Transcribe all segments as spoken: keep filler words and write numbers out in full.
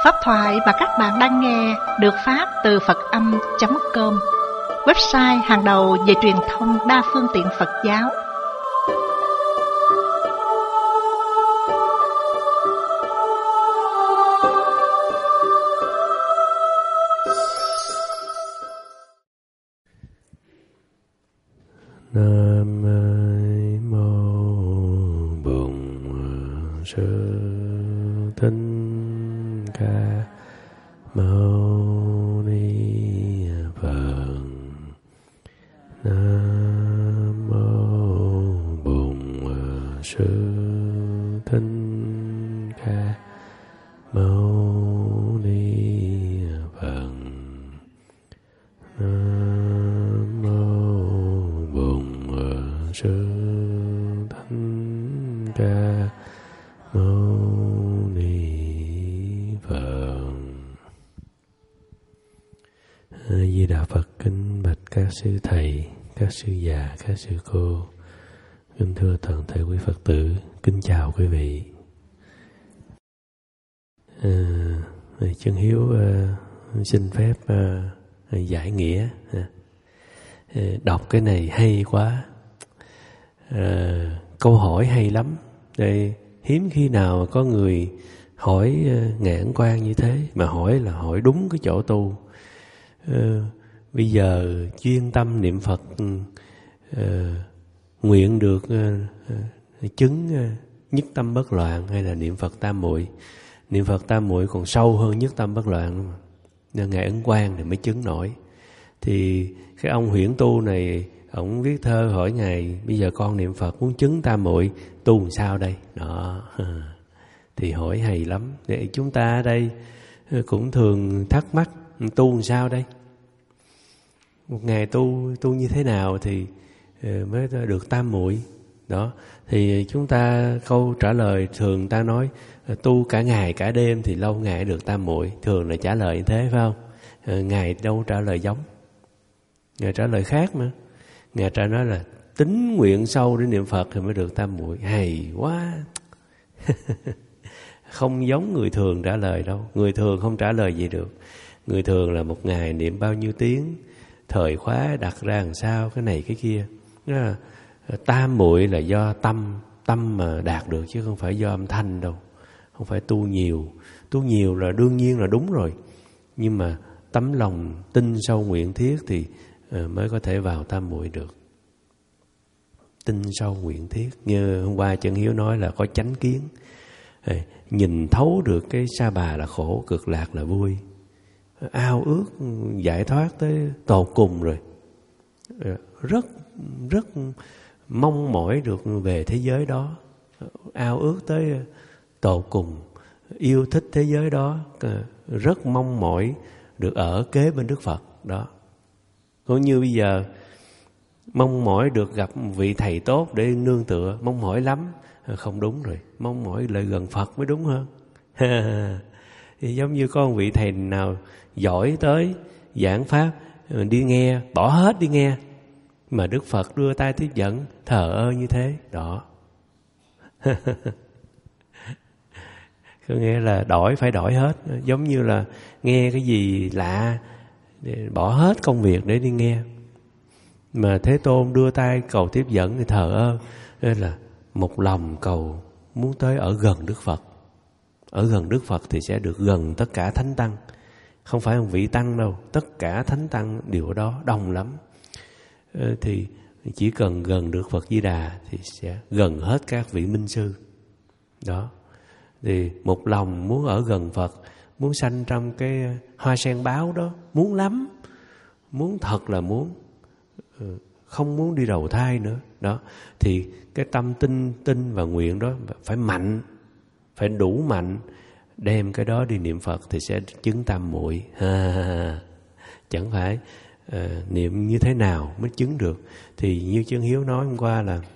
Pháp thoại mà các bạn đang nghe được phát từ Phật Âm chấm com, website hàng đầu về truyền thông đa phương tiện Phật giáo. Nam mô Bổn Sư Thích Ca Mâu Ni Phật. Nam mô Bổn Sư Thích Ca Mâu Ni Phật. Nam mô Bổn Sư Thích Ca Mâu Ni Phật. A Di Đà Phật. Kính bạch các sư thầy, các sư già, các sư cô, kính thưa toàn thể quý Phật tử, kính chào quý vị. À, Chân Hiếu à, xin phép à, giải nghĩa. À, đọc cái này hay quá. À, câu hỏi hay lắm. Đây, hiếm khi nào có người hỏi uh, Ngài Ấn Quang như thế, mà hỏi là hỏi đúng cái chỗ tu. Uh, bây giờ chuyên tâm niệm Phật, uh, nguyện được uh, uh, chứng uh, nhất tâm bất loạn, hay là niệm Phật tam muội. Niệm Phật tam muội còn sâu hơn nhất tâm bất loạn, nên Ngài Ấn Quang thì mới chứng nổi. Thì cái ông huyễn tu này, ông viết thơ hỏi Ngài, bây giờ con niệm Phật muốn chứng tam muội, tu làm sao đây? Đó. Thì hỏi hay lắm. Để chúng ta ở đây cũng thường thắc mắc, tu làm sao đây? Một ngày tu tu như thế nào thì mới được tam muội? Đó. Thì chúng ta câu trả lời thường ta nói tu cả ngày cả đêm thì lâu ngày được tam muội. Thường là trả lời như thế, phải không? Ngài đâu trả lời giống. Ngài trả lời khác mà. Ngài trả nói là tín nguyện sâu để niệm Phật thì mới được tam muội. Hay quá. Không giống người thường trả lời đâu. Người thường không trả lời gì được. Người thường là một ngày niệm bao nhiêu tiếng, thời khóa đặt ra làm sao, cái này cái kia. Là tam muội là do tâm, tâm mà đạt được chứ không phải do âm thanh đâu. Không phải tu nhiều. Tu nhiều là đương nhiên là đúng rồi. Nhưng mà tấm lòng tin sâu nguyện thiết thì mới có thể vào tam muội được. Tin sâu nguyện thiết. Như hôm qua Chân Hiếu nói là có chánh kiến. Nhìn thấu được cái sa bà là khổ, cực lạc là vui. Ao ước giải thoát tới tột cùng rồi. Rất, rất mong mỏi được về thế giới đó. Ao ước tới tột cùng. Yêu thích thế giới đó. Rất mong mỏi được ở kế bên Đức Phật. Đó. Cũng như bây giờ mong mỏi được gặp một vị thầy tốt để nương tựa, mong mỏi lắm. Không đúng rồi, mong mỏi lại gần Phật mới đúng hơn. Thì giống như có một vị thầy nào giỏi tới giảng pháp, đi nghe, bỏ hết đi nghe, mà Đức Phật đưa tay tiếp dẫn, thờ ơ như thế. Đó. Có nghĩa là đổi phải đổi hết. Giống như là nghe cái gì lạ, bỏ hết công việc để đi nghe. Mà Thế Tôn đưa tay cầu tiếp dẫn thì thờ ơ. Nên là một lòng cầu muốn tới ở gần Đức Phật. Ở gần Đức Phật thì sẽ được gần tất cả thánh tăng. Không phải một vị tăng đâu, tất cả thánh tăng đều ở đó, đông lắm. Thì chỉ cần gần được Phật Di Đà thì sẽ gần hết các vị minh sư. Đó. Thì một lòng muốn ở gần Phật, muốn sanh trong cái hoa sen báo đó, muốn lắm. Muốn thật là muốn. Không muốn đi đầu thai nữa. Đó. Thì cái tâm tin, tin và nguyện đó phải mạnh, phải đủ mạnh. Đem cái đó đi niệm Phật thì sẽ chứng tam muội. Chẳng phải à, niệm như thế nào mới chứng được. Thì như Chân Hiếu nói hôm qua là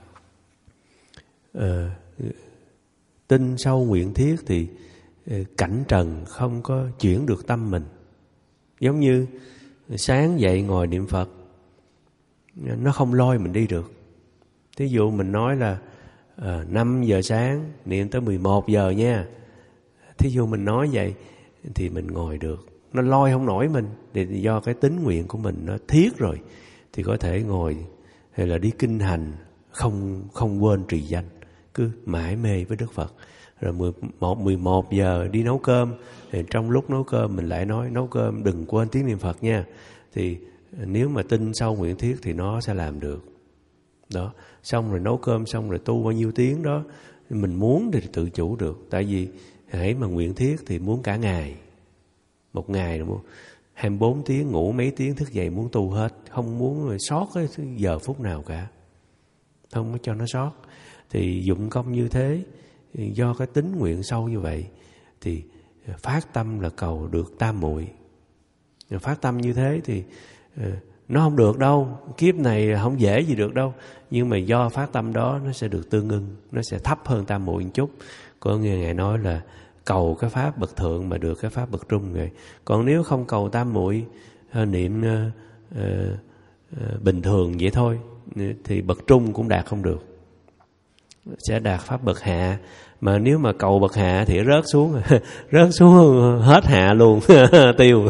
à, tin sâu nguyện thiết thì à, cảnh trần không có chuyển được tâm mình. Giống như sáng dậy ngồi niệm Phật, nó không lôi mình đi được. Thí dụ mình nói là à, năm giờ sáng niệm tới mười một giờ nha. Thí dụ mình nói vậy thì mình ngồi được. Nó lôi không nổi mình, thì do cái tính nguyện của mình nó thiết rồi, thì có thể ngồi hay là đi kinh hành, không không quên trì danh, cứ mãi mê với Đức Phật. Rồi mười một, mười một giờ đi nấu cơm, thì trong lúc nấu cơm mình lại nói nấu cơm đừng quên tiếng niệm Phật nha. Thì nếu mà tin sâu nguyện thiết thì nó sẽ làm được. Đó, xong rồi nấu cơm xong rồi tu bao nhiêu tiếng đó, mình muốn thì tự chủ được. Tại vì hãy mà nguyện thiết thì muốn cả ngày. Một ngày hai mươi bốn tiếng, ngủ mấy tiếng, thức dậy muốn tu hết, không muốn sót cái giờ phút nào cả, không có cho nó sót. Thì dụng công như thế, do cái tính nguyện sâu như vậy, thì phát tâm là cầu được tam muội. Phát tâm như thế thì nó không được đâu, kiếp này không dễ gì được đâu. Nhưng mà do phát tâm đó nó sẽ được tương ưng, nó sẽ thấp hơn tam muội một chút. Có nghe Ngài nói là cầu cái pháp bậc thượng mà được cái pháp bậc trung rồi. Còn nếu không cầu tam muội, niệm uh, uh, uh, bình thường vậy thôi, thì bậc trung cũng đạt không được, sẽ đạt pháp bậc hạ. Mà nếu mà cầu bậc hạ thì rớt xuống rớt xuống hết hạ luôn tiêu.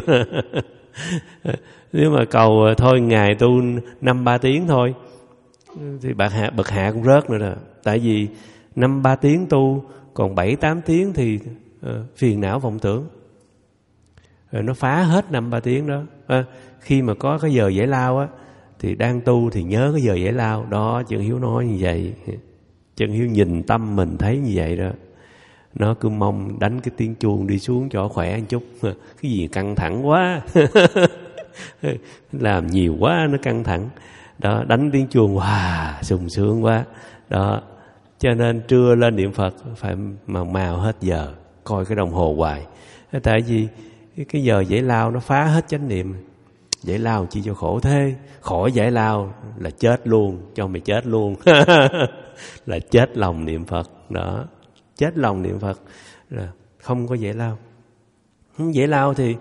Nếu mà cầu thôi ngày tu năm ba tiếng thôi thì bậc hạ bậc hạ cũng rớt nữa đó. Tại vì năm ba tiếng tu, còn bảy tám tiếng thì uh, phiền não vọng tưởng, rồi nó phá hết năm ba tiếng đó. À, khi mà có cái giờ giải lao á, thì đang tu thì nhớ cái giờ giải lao đó. Trần Hiếu nói như vậy, Trần Hiếu nhìn tâm mình thấy như vậy đó. Nó cứ mong đánh cái tiếng chuông đi xuống cho khỏe một chút. Cái gì căng thẳng quá làm nhiều quá nó căng thẳng đó, đánh tiếng chuông wow sung sướng quá đó. Cho nên trưa lên niệm Phật phải màu màu hết giờ, coi cái đồng hồ hoài. Tại vì cái giờ giải lao nó phá hết chánh niệm. Giải lao chi cho khổ thế, khỏi giải lao là chết luôn, cho mày chết luôn là chết lòng niệm Phật đó. Chết lòng niệm Phật là không có giải lao. Không giải lao thì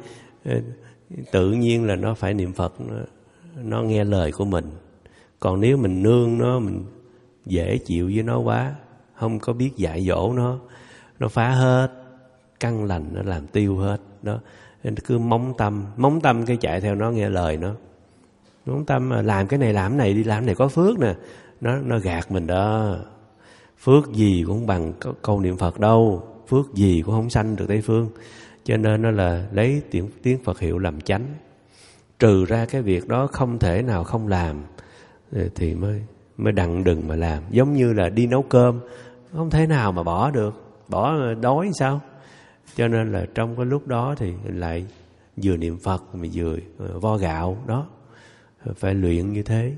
tự nhiên là nó phải niệm Phật, nó, nó nghe lời của mình. Còn nếu mình nương nó, mình dễ chịu với nó quá, không có biết dạy dỗ nó, nó phá hết căn lành, nó làm tiêu hết đó. Nên cứ móng tâm, móng tâm cái chạy theo nó nghe lời nó. Móng tâm làm cái này làm cái này đi, làm cái này có phước nè, nó nó gạt mình đó. Phước gì cũng bằng câu niệm Phật đâu, phước gì cũng không sanh được Tây Phương. Cho nên nó là lấy tiếng, tiếng Phật hiệu làm chánh. Trừ ra cái việc đó không thể nào không làm thì mới mới đặng đừng mà làm. Giống như là đi nấu cơm, không thể nào mà bỏ được, bỏ đói sao. Cho nên là trong cái lúc đó thì lại vừa niệm Phật mà vừa vo gạo đó. Phải luyện như thế.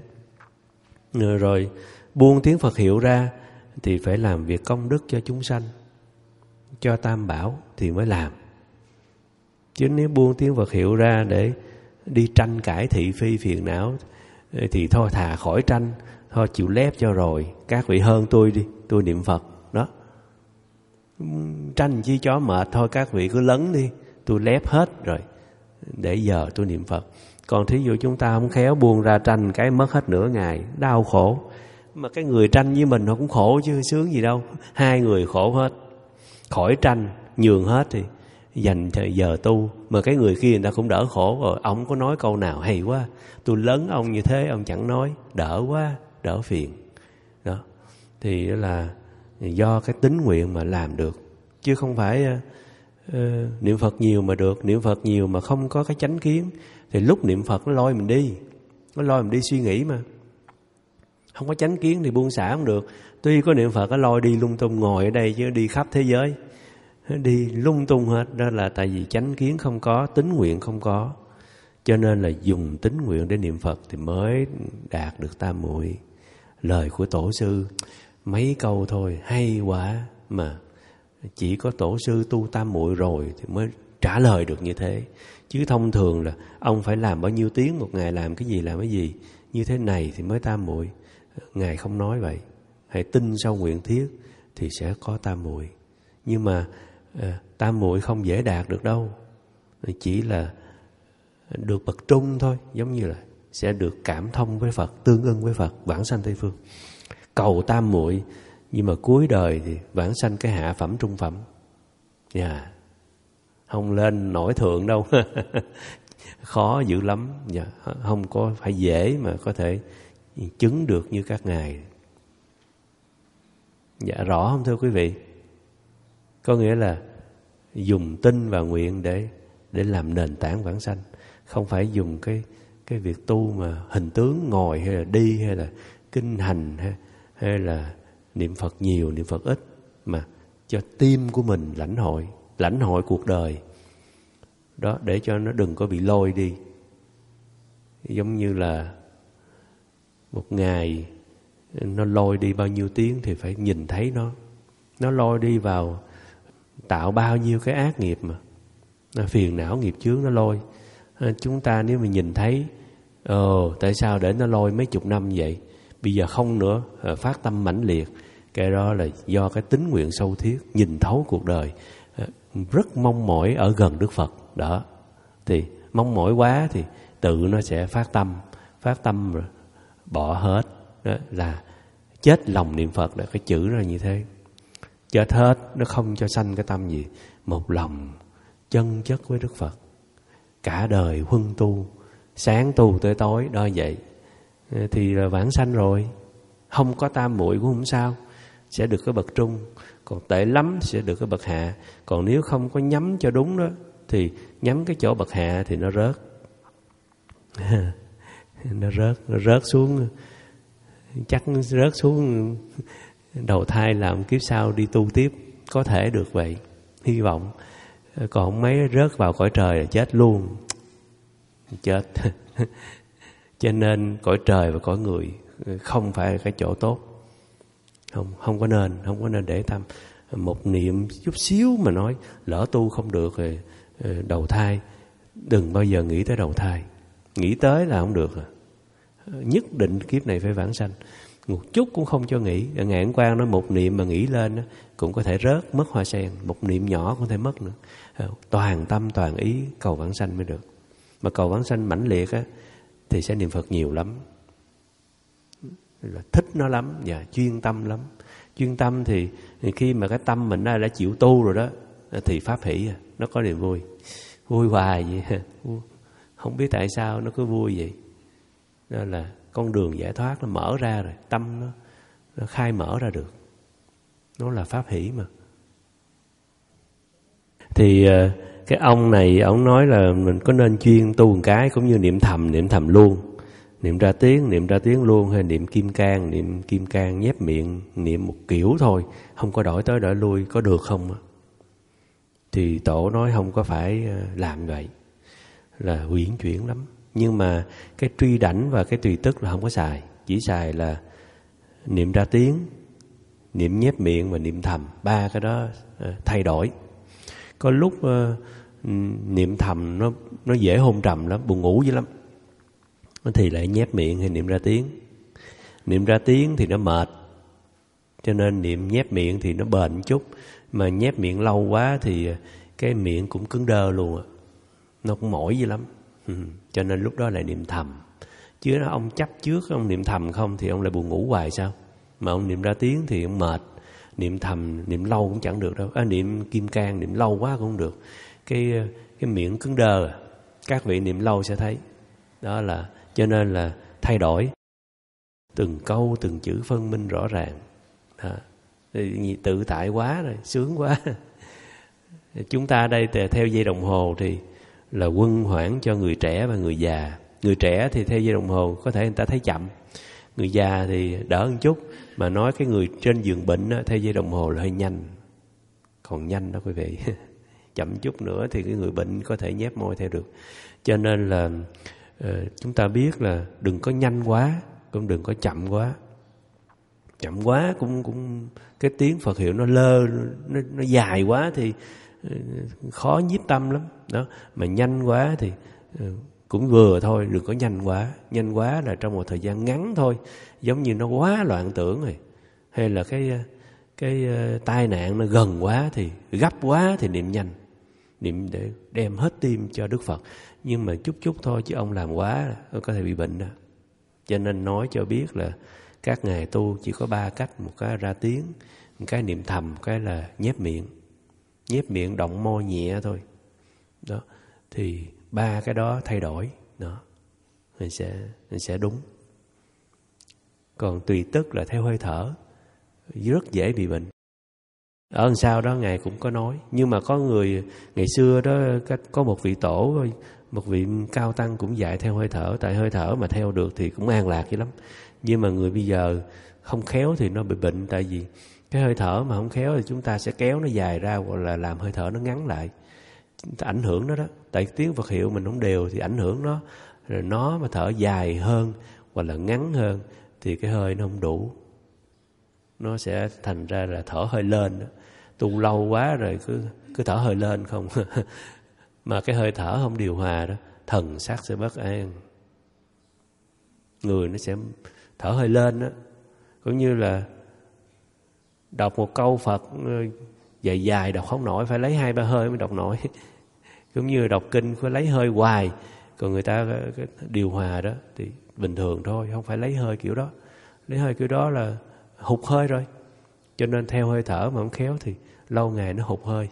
Rồi buông tiếng Phật hiệu ra thì phải làm việc công đức cho chúng sanh, cho Tam Bảo thì mới làm. Chứ nếu buông tiếng Phật hiệu ra để đi tranh cãi thị phi phiền não thì thôi thà khỏi tranh, thôi chịu lép cho rồi, các vị hơn tôi đi, tôi niệm Phật đó. Tranh chi chó mệt, thôi các vị cứ lấn đi, tôi lép hết rồi, để giờ tôi niệm Phật. Còn thí dụ chúng ta không khéo buông ra tranh cái mất hết nửa ngày, đau khổ. Mà cái người tranh với mình họ cũng khổ chứ sướng gì đâu. Hai người khổ hết. Khỏi tranh, nhường hết thì dành giờ tu. Mà cái người kia người ta cũng đỡ khổ rồi. Ông có nói câu nào hay quá, tôi lớn ông như thế ông chẳng nói, đỡ quá, đỡ phiền đó. Thì đó là do cái tính nguyện mà làm được. Chứ không phải uh, niệm Phật nhiều mà được. Niệm Phật nhiều mà không có cái chánh kiến thì lúc niệm Phật nó lôi mình đi, nó lôi mình đi suy nghĩ mà. Không có chánh kiến thì buông xả không được. Tuy có niệm Phật nó lôi đi lung tung, ngồi ở đây chứ đi khắp thế giới, đi lung tung hết. Đó là tại vì chánh kiến không có, tính nguyện không có. Cho nên là dùng tính nguyện để niệm Phật thì mới đạt được tam muội. Lời của tổ sư mấy câu thôi hay quá, mà chỉ có tổ sư tu tam muội rồi thì mới trả lời được như thế. Chứ thông thường là ông phải làm bao nhiêu tiếng một ngày, làm cái gì làm cái gì như thế này thì mới tam muội. Ngài không nói vậy. Hãy tin sâu nguyện thiết thì sẽ có tam muội. Nhưng mà à, tam muội không dễ đạt được đâu. Chỉ là được bậc trung thôi. Giống như là sẽ được cảm thông với Phật, tương ưng với Phật, vãng sanh Tây Phương. Cầu tam muội, nhưng mà cuối đời thì vãng sanh cái hạ phẩm trung phẩm. Yeah. không lên nổi thượng đâu. Khó dữ lắm, dạ, không có phải dễ mà có thể chứng được như các ngài. Dạ rõ không thưa quý vị? Có nghĩa là dùng tin và nguyện để để làm nền tảng vãng sanh, không phải dùng cái cái việc tu mà hình tướng ngồi hay là đi hay là kinh hành hay, hay là niệm Phật nhiều niệm Phật ít, mà cho tim của mình lãnh hội lãnh hội cuộc đời đó, để cho nó đừng có bị lôi đi. Giống như là một ngày nó lôi đi bao nhiêu tiếng thì phải nhìn thấy nó. Nó lôi đi vào tạo bao nhiêu cái ác nghiệp mà nó phiền não nghiệp chướng nó lôi. Chúng ta nếu mà nhìn thấy Ồ tại sao để nó lôi mấy chục năm vậy, bây giờ không nữa, phát tâm mãnh liệt, cái đó là do cái tín nguyện sâu thiết, nhìn thấu cuộc đời, rất mong mỏi ở gần Đức Phật đó. Thì mong mỏi quá thì tự nó sẽ phát tâm, phát tâm rồi bỏ hết. Đó là chết lòng niệm Phật, là cái chữ là như thế. Chết hết, nó không cho sanh cái tâm gì, một lòng chân chất với Đức Phật, cả đời huân tu, sáng tu tới tối đó vậy, thì là vãng sanh rồi. Không có tam muội cũng không sao, sẽ được cái bậc trung. Còn tệ lắm sẽ được cái bậc hạ. Còn nếu không có nhắm cho đúng đó, thì nhắm cái chỗ bậc hạ thì nó rớt. Nó rớt, nó rớt xuống, chắc nó rớt xuống đầu thai làm kiếp sau đi tu tiếp, có thể được vậy, hy vọng. Còn mấy rớt vào cõi trời là chết luôn, chết. Cho nên cõi trời và cõi người không phải là cái chỗ tốt, không không có nên, không có nên để tâm. Một niệm chút xíu mà nói lỡ tu không được rồi đầu thai, đừng bao giờ nghĩ tới đầu thai, nghĩ tới là không được. Nhất định kiếp này phải vãng sanh, một chút cũng không cho nghĩ. Ngài Ấn Quang nói một niệm mà nghĩ lên đó, cũng có thể rớt mất hoa sen, một niệm nhỏ cũng có thể mất nữa. Toàn tâm toàn ý cầu vãng sanh mới được. Mà cầu vãng sanh mãnh liệt á, thì sẽ niệm Phật nhiều lắm, là thích nó lắm và chuyên tâm lắm. Chuyên tâm thì khi mà cái tâm mình đã, đã chịu tu rồi đó, thì pháp hỷ, nó có niềm vui, vui hoài vậy. Không biết tại sao nó cứ vui vậy. Đó là con đường giải thoát nó mở ra rồi, tâm nó, nó khai mở ra được. Nó là pháp hỷ mà. Thì cái ông này, ông nói là mình có nên chuyên tu một cái, cũng như niệm thầm, niệm thầm luôn, niệm ra tiếng, niệm ra tiếng luôn, hay niệm kim cang, niệm kim cang nhép miệng, niệm một kiểu thôi, không có đổi tới đổi lui, có được không? Thì tổ nói không có phải làm vậy, là uyển chuyển lắm. Nhưng mà cái truy đảnh và cái tùy tức là không có xài, chỉ xài là niệm ra tiếng, niệm nhép miệng và niệm thầm, ba cái đó thay đổi. Có lúc uh, niệm thầm nó nó dễ hôn trầm lắm, buồn ngủ dữ lắm, thì lại nhép miệng hay niệm ra tiếng. Niệm ra tiếng thì nó mệt, cho nên niệm nhép miệng thì nó bền một chút. Mà nhép miệng lâu quá thì cái miệng cũng cứng đơ luôn à, nó cũng mỏi dữ lắm. Ừ. Cho nên lúc đó lại niệm thầm. Chứ nó ông chấp trước ông niệm thầm không thì ông lại buồn ngủ hoài sao? Mà ông niệm ra tiếng thì ông mệt. Niệm thầm, niệm lâu cũng chẳng được đâu. À, niệm kim cang, niệm lâu quá cũng không được. Cái cái miệng cứng đơ. Các vị niệm lâu sẽ thấy. Đó là, cho nên là thay đổi. Từng câu, từng chữ phân minh rõ ràng. À, tự tại quá rồi, sướng quá. Chúng ta đây theo dây đồng hồ thì là quân hoãn cho người trẻ và người già. Người trẻ thì theo dây đồng hồ có thể người ta thấy chậm, người già thì đỡ một chút. Mà nói cái người trên giường bệnh á, theo dây đồng hồ là hơi nhanh, còn nhanh đó quý vị. Chậm chút nữa thì cái người bệnh có thể nhép môi theo được. Cho nên là uh, chúng ta biết là đừng có nhanh quá, cũng đừng có chậm quá. Chậm quá cũng cũng cái tiếng Phật hiệu nó lơ, nó, nó dài quá thì uh, khó nhiếp tâm lắm đó. Mà nhanh quá thì uh, cũng vừa thôi, đừng có nhanh quá. Nhanh quá là trong một thời gian ngắn thôi, giống như nó quá loạn tưởng rồi, hay là cái cái uh, tai nạn nó gần quá thì gấp quá thì niệm nhanh, niệm để đem hết tim cho Đức Phật. Nhưng mà chút chút thôi, chứ ông làm quá có thể bị bệnh đó. Cho nên nói cho biết là các ngài tu chỉ có ba cách: một cái ra tiếng, một cái niệm thầm, một cái là nhép miệng. Nhép miệng động môi nhẹ thôi, đó, thì ba cái đó thay đổi đó, mình sẽ mình sẽ đúng. Còn tùy tức là theo hơi thở, rất dễ bị bệnh. Ở đằng sau đó Ngài cũng có nói, nhưng mà có người ngày xưa đó, có một vị tổ, một vị cao tăng cũng dạy theo hơi thở, tại hơi thở mà theo được thì cũng an lạc dữ lắm. Nhưng mà người bây giờ không khéo thì nó bị bệnh, tại vì cái hơi thở mà không khéo thì chúng ta sẽ kéo nó dài ra, hoặc là làm hơi thở nó ngắn lại, ảnh hưởng nó đó. Tại tiếng Phật hiệu mình không đều thì ảnh hưởng nó, rồi nó mà thở dài hơn hoặc là ngắn hơn thì cái hơi nó không đủ, nó sẽ thành ra là thở hơi lên đó. Tu lâu quá rồi cứ cứ thở hơi lên không mà cái hơi thở không điều hòa đó, thần sắc sẽ bất an, người nó sẽ thở hơi lên đó. Cũng như là đọc một câu Phật dài dài đọc không nổi, phải lấy hai ba hơi mới đọc nổi. Cũng như đọc kinh phải lấy hơi hoài, còn người ta điều hòa đó thì bình thường thôi, không phải lấy hơi kiểu đó. Lấy hơi kiểu đó là hụt hơi rồi. Cho nên theo hơi thở mà không khéo thì lâu ngày nó hụt hơi.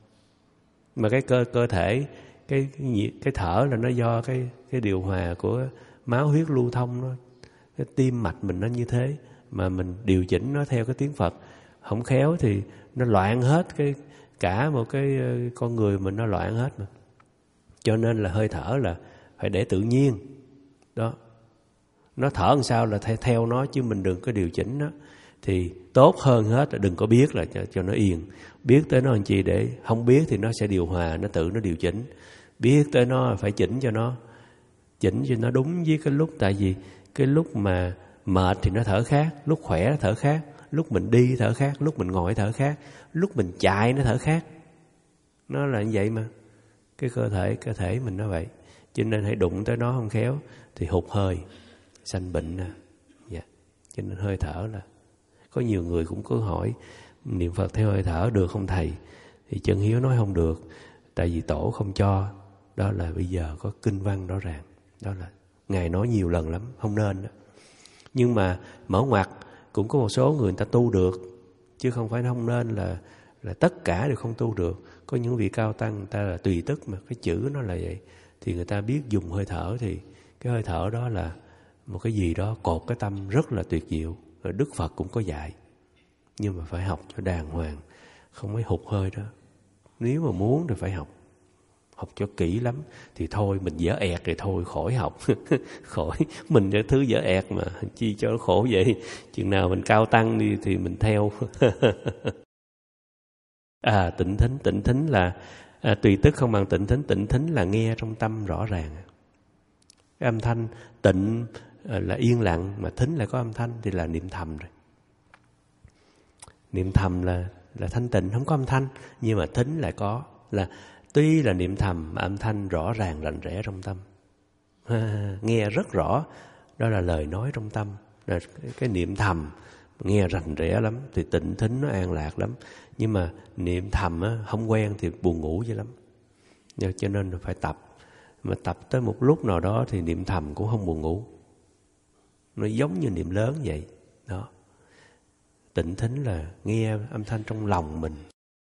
Mà cái cơ cơ thể, cái cái thở là nó do cái cái điều hòa của máu huyết lưu thông đó. Cái tim mạch mình nó như thế, mà mình điều chỉnh nó theo cái tiếng Phật không khéo thì nó loạn hết, cái cả một cái con người mình nó loạn hết mà. Cho nên là hơi thở là phải để tự nhiên đó. Nó thở làm sao là theo, theo nó, chứ mình đừng có điều chỉnh nó. Thì tốt hơn hết là đừng có biết, là cho, cho nó yên. Biết tới nó làm chi, để không biết thì nó sẽ điều hòa, nó tự nó điều chỉnh. Biết tới nó phải chỉnh cho nó, chỉnh cho nó đúng với cái lúc. Tại vì cái lúc mà mệt thì nó thở khác, lúc khỏe nó thở khác, lúc mình đi thở khác, lúc mình ngồi thở khác, lúc mình chạy nó thở khác. Nó là như vậy mà. Cái cơ thể cơ thể mình nó vậy. Cho nên hãy đụng tới nó không khéo thì hụt hơi, sanh bệnh nè. Dạ. Cho nên hơi thở là có nhiều người cũng cứ hỏi niệm Phật theo hơi thở được không thầy? Thì Chân Hiếu nói không được, tại vì tổ không cho. Đó là bây giờ có kinh văn rõ ràng. Đó là Ngài nói nhiều lần lắm, không nên đó. Nhưng mà mở ngoặt cũng có một số người, người ta tu được, chứ không phải không nên là là tất cả đều không tu được. Có những vị cao tăng người ta là tùy tức, mà cái chữ nó là vậy. Thì người ta biết dùng hơi thở, thì cái hơi thở đó là một cái gì đó cột cái tâm rất là tuyệt diệu. Rồi Đức Phật cũng có dạy, nhưng mà phải học cho đàng hoàng, không mới hụt hơi đó. Nếu mà muốn thì phải học, học cho kỹ lắm. Thì thôi mình dở ẹt thì thôi khỏi học. Khỏi, mình cái thứ dở ẹt mà chi cho nó khổ vậy. Chừng nào mình cao tăng đi thì mình theo. À, tịnh thính, tịnh thính là à, tùy tức không bằng tịnh thính. Tịnh thính là nghe trong tâm rõ ràng. Cái âm thanh tịnh là yên lặng, mà thính là có âm thanh thì là niệm thầm rồi. Niệm thầm là là thanh tịnh, không có âm thanh, nhưng mà thính lại có, là tuy là niệm thầm mà âm thanh rõ ràng rành rẽ trong tâm. À, nghe rất rõ, đó là lời nói trong tâm. Là cái, cái niệm thầm nghe rành rẽ lắm thì tịnh thính nó an lạc lắm. Nhưng mà niệm thầm á, không quen thì buồn ngủ dữ lắm. Cho nên phải tập. Mà tập tới một lúc nào đó thì niệm thầm cũng không buồn ngủ. Nó giống như niệm lớn vậy đó. Tịnh thính là nghe âm thanh trong lòng mình.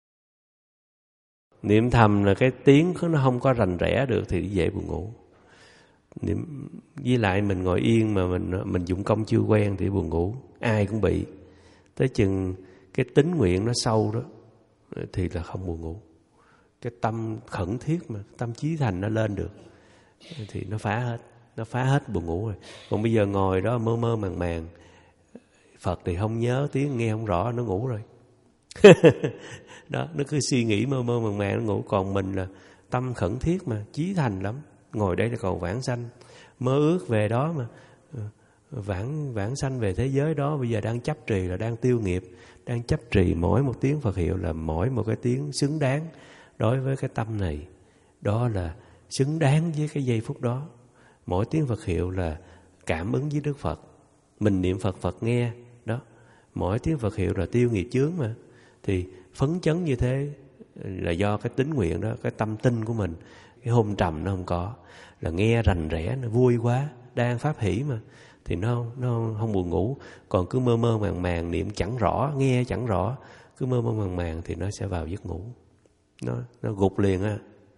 Niệm thầm là cái tiếng nó không có rành rẽ được thì dễ buồn ngủ. Niệm, với lại mình ngồi yên mà mình mình dụng công chưa quen thì buồn ngủ. Ai cũng bị. Tới chừng cái tính nguyện nó sâu đó thì là không buồn ngủ. Cái tâm khẩn thiết mà, tâm chí thành nó lên được thì nó phá hết. Nó phá hết buồn ngủ rồi. Còn bây giờ ngồi đó mơ mơ màng màng, Phật thì không nhớ, tiếng nghe không rõ, nó ngủ rồi. Đó, nó cứ suy nghĩ mơ mơ màng màng, nó ngủ. Còn mình là tâm khẩn thiết mà, chí thành lắm. Ngồi đây là còn vãng sanh, mơ ước về đó mà. Vãng, vãng sanh về thế giới đó. Bây giờ đang chấp trì là đang tiêu nghiệp. Đang chấp trì mỗi một tiếng Phật hiệu là mỗi một cái tiếng xứng đáng đối với cái tâm này. Đó là xứng đáng với cái giây phút đó. Mỗi tiếng Phật hiệu là cảm ứng với Đức Phật. Mình niệm Phật, Phật nghe đó. Mỗi tiếng Phật hiệu là tiêu nghiệp chướng mà. Thì phấn chấn như thế là do cái tín nguyện đó, cái tâm tin của mình. Cái hôn trầm nó không có, là nghe rành rẽ, nó vui quá, đang pháp hỷ mà, thì nó, nó không buồn ngủ. Còn cứ mơ mơ màng màng, niệm chẳng rõ, nghe chẳng rõ, cứ mơ mơ màng màng thì nó sẽ vào giấc ngủ. Nó, nó gục liền á.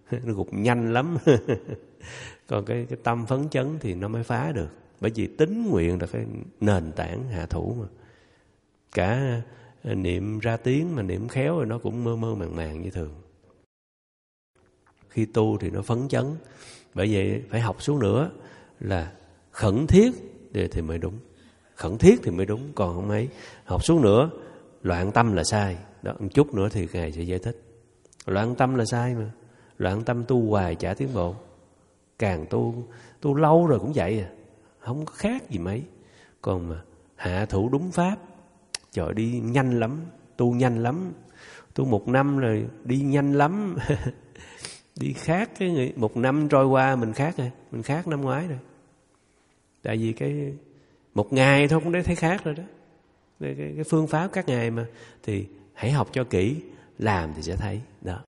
nó gục nhanh lắm. Còn cái, cái tâm phấn chấn thì nó mới phá được. Bởi vì tín nguyện là cái nền tảng hạ thủ mà. Cả niệm ra tiếng mà niệm khéo rồi nó cũng mơ mơ màng màng như thường. Khi tu thì nó phấn chấn. Bởi vậy phải học xuống nữa là khẩn thiết thì mới đúng. Khẩn thiết thì mới đúng, còn không ấy. Học xuống nữa, loạn tâm là sai. Đó, một chút nữa thì Ngài sẽ giải thích. Loạn tâm là sai mà. Loạn tâm tu hoài chả tiến bộ. Càng tu, tu lâu rồi cũng vậy à. Không có khác gì mấy. Còn mà hạ thủ đúng pháp, trời đi nhanh lắm, tu nhanh lắm. Tu một năm rồi đi nhanh lắm. Đi khác cái người, một năm trôi qua mình khác rồi, mình khác năm ngoái rồi. Tại vì cái một ngày thôi cũng đã thấy khác rồi đó. Cái, cái, cái phương pháp các ngài mà thì hãy học cho kỹ, làm thì sẽ thấy đó.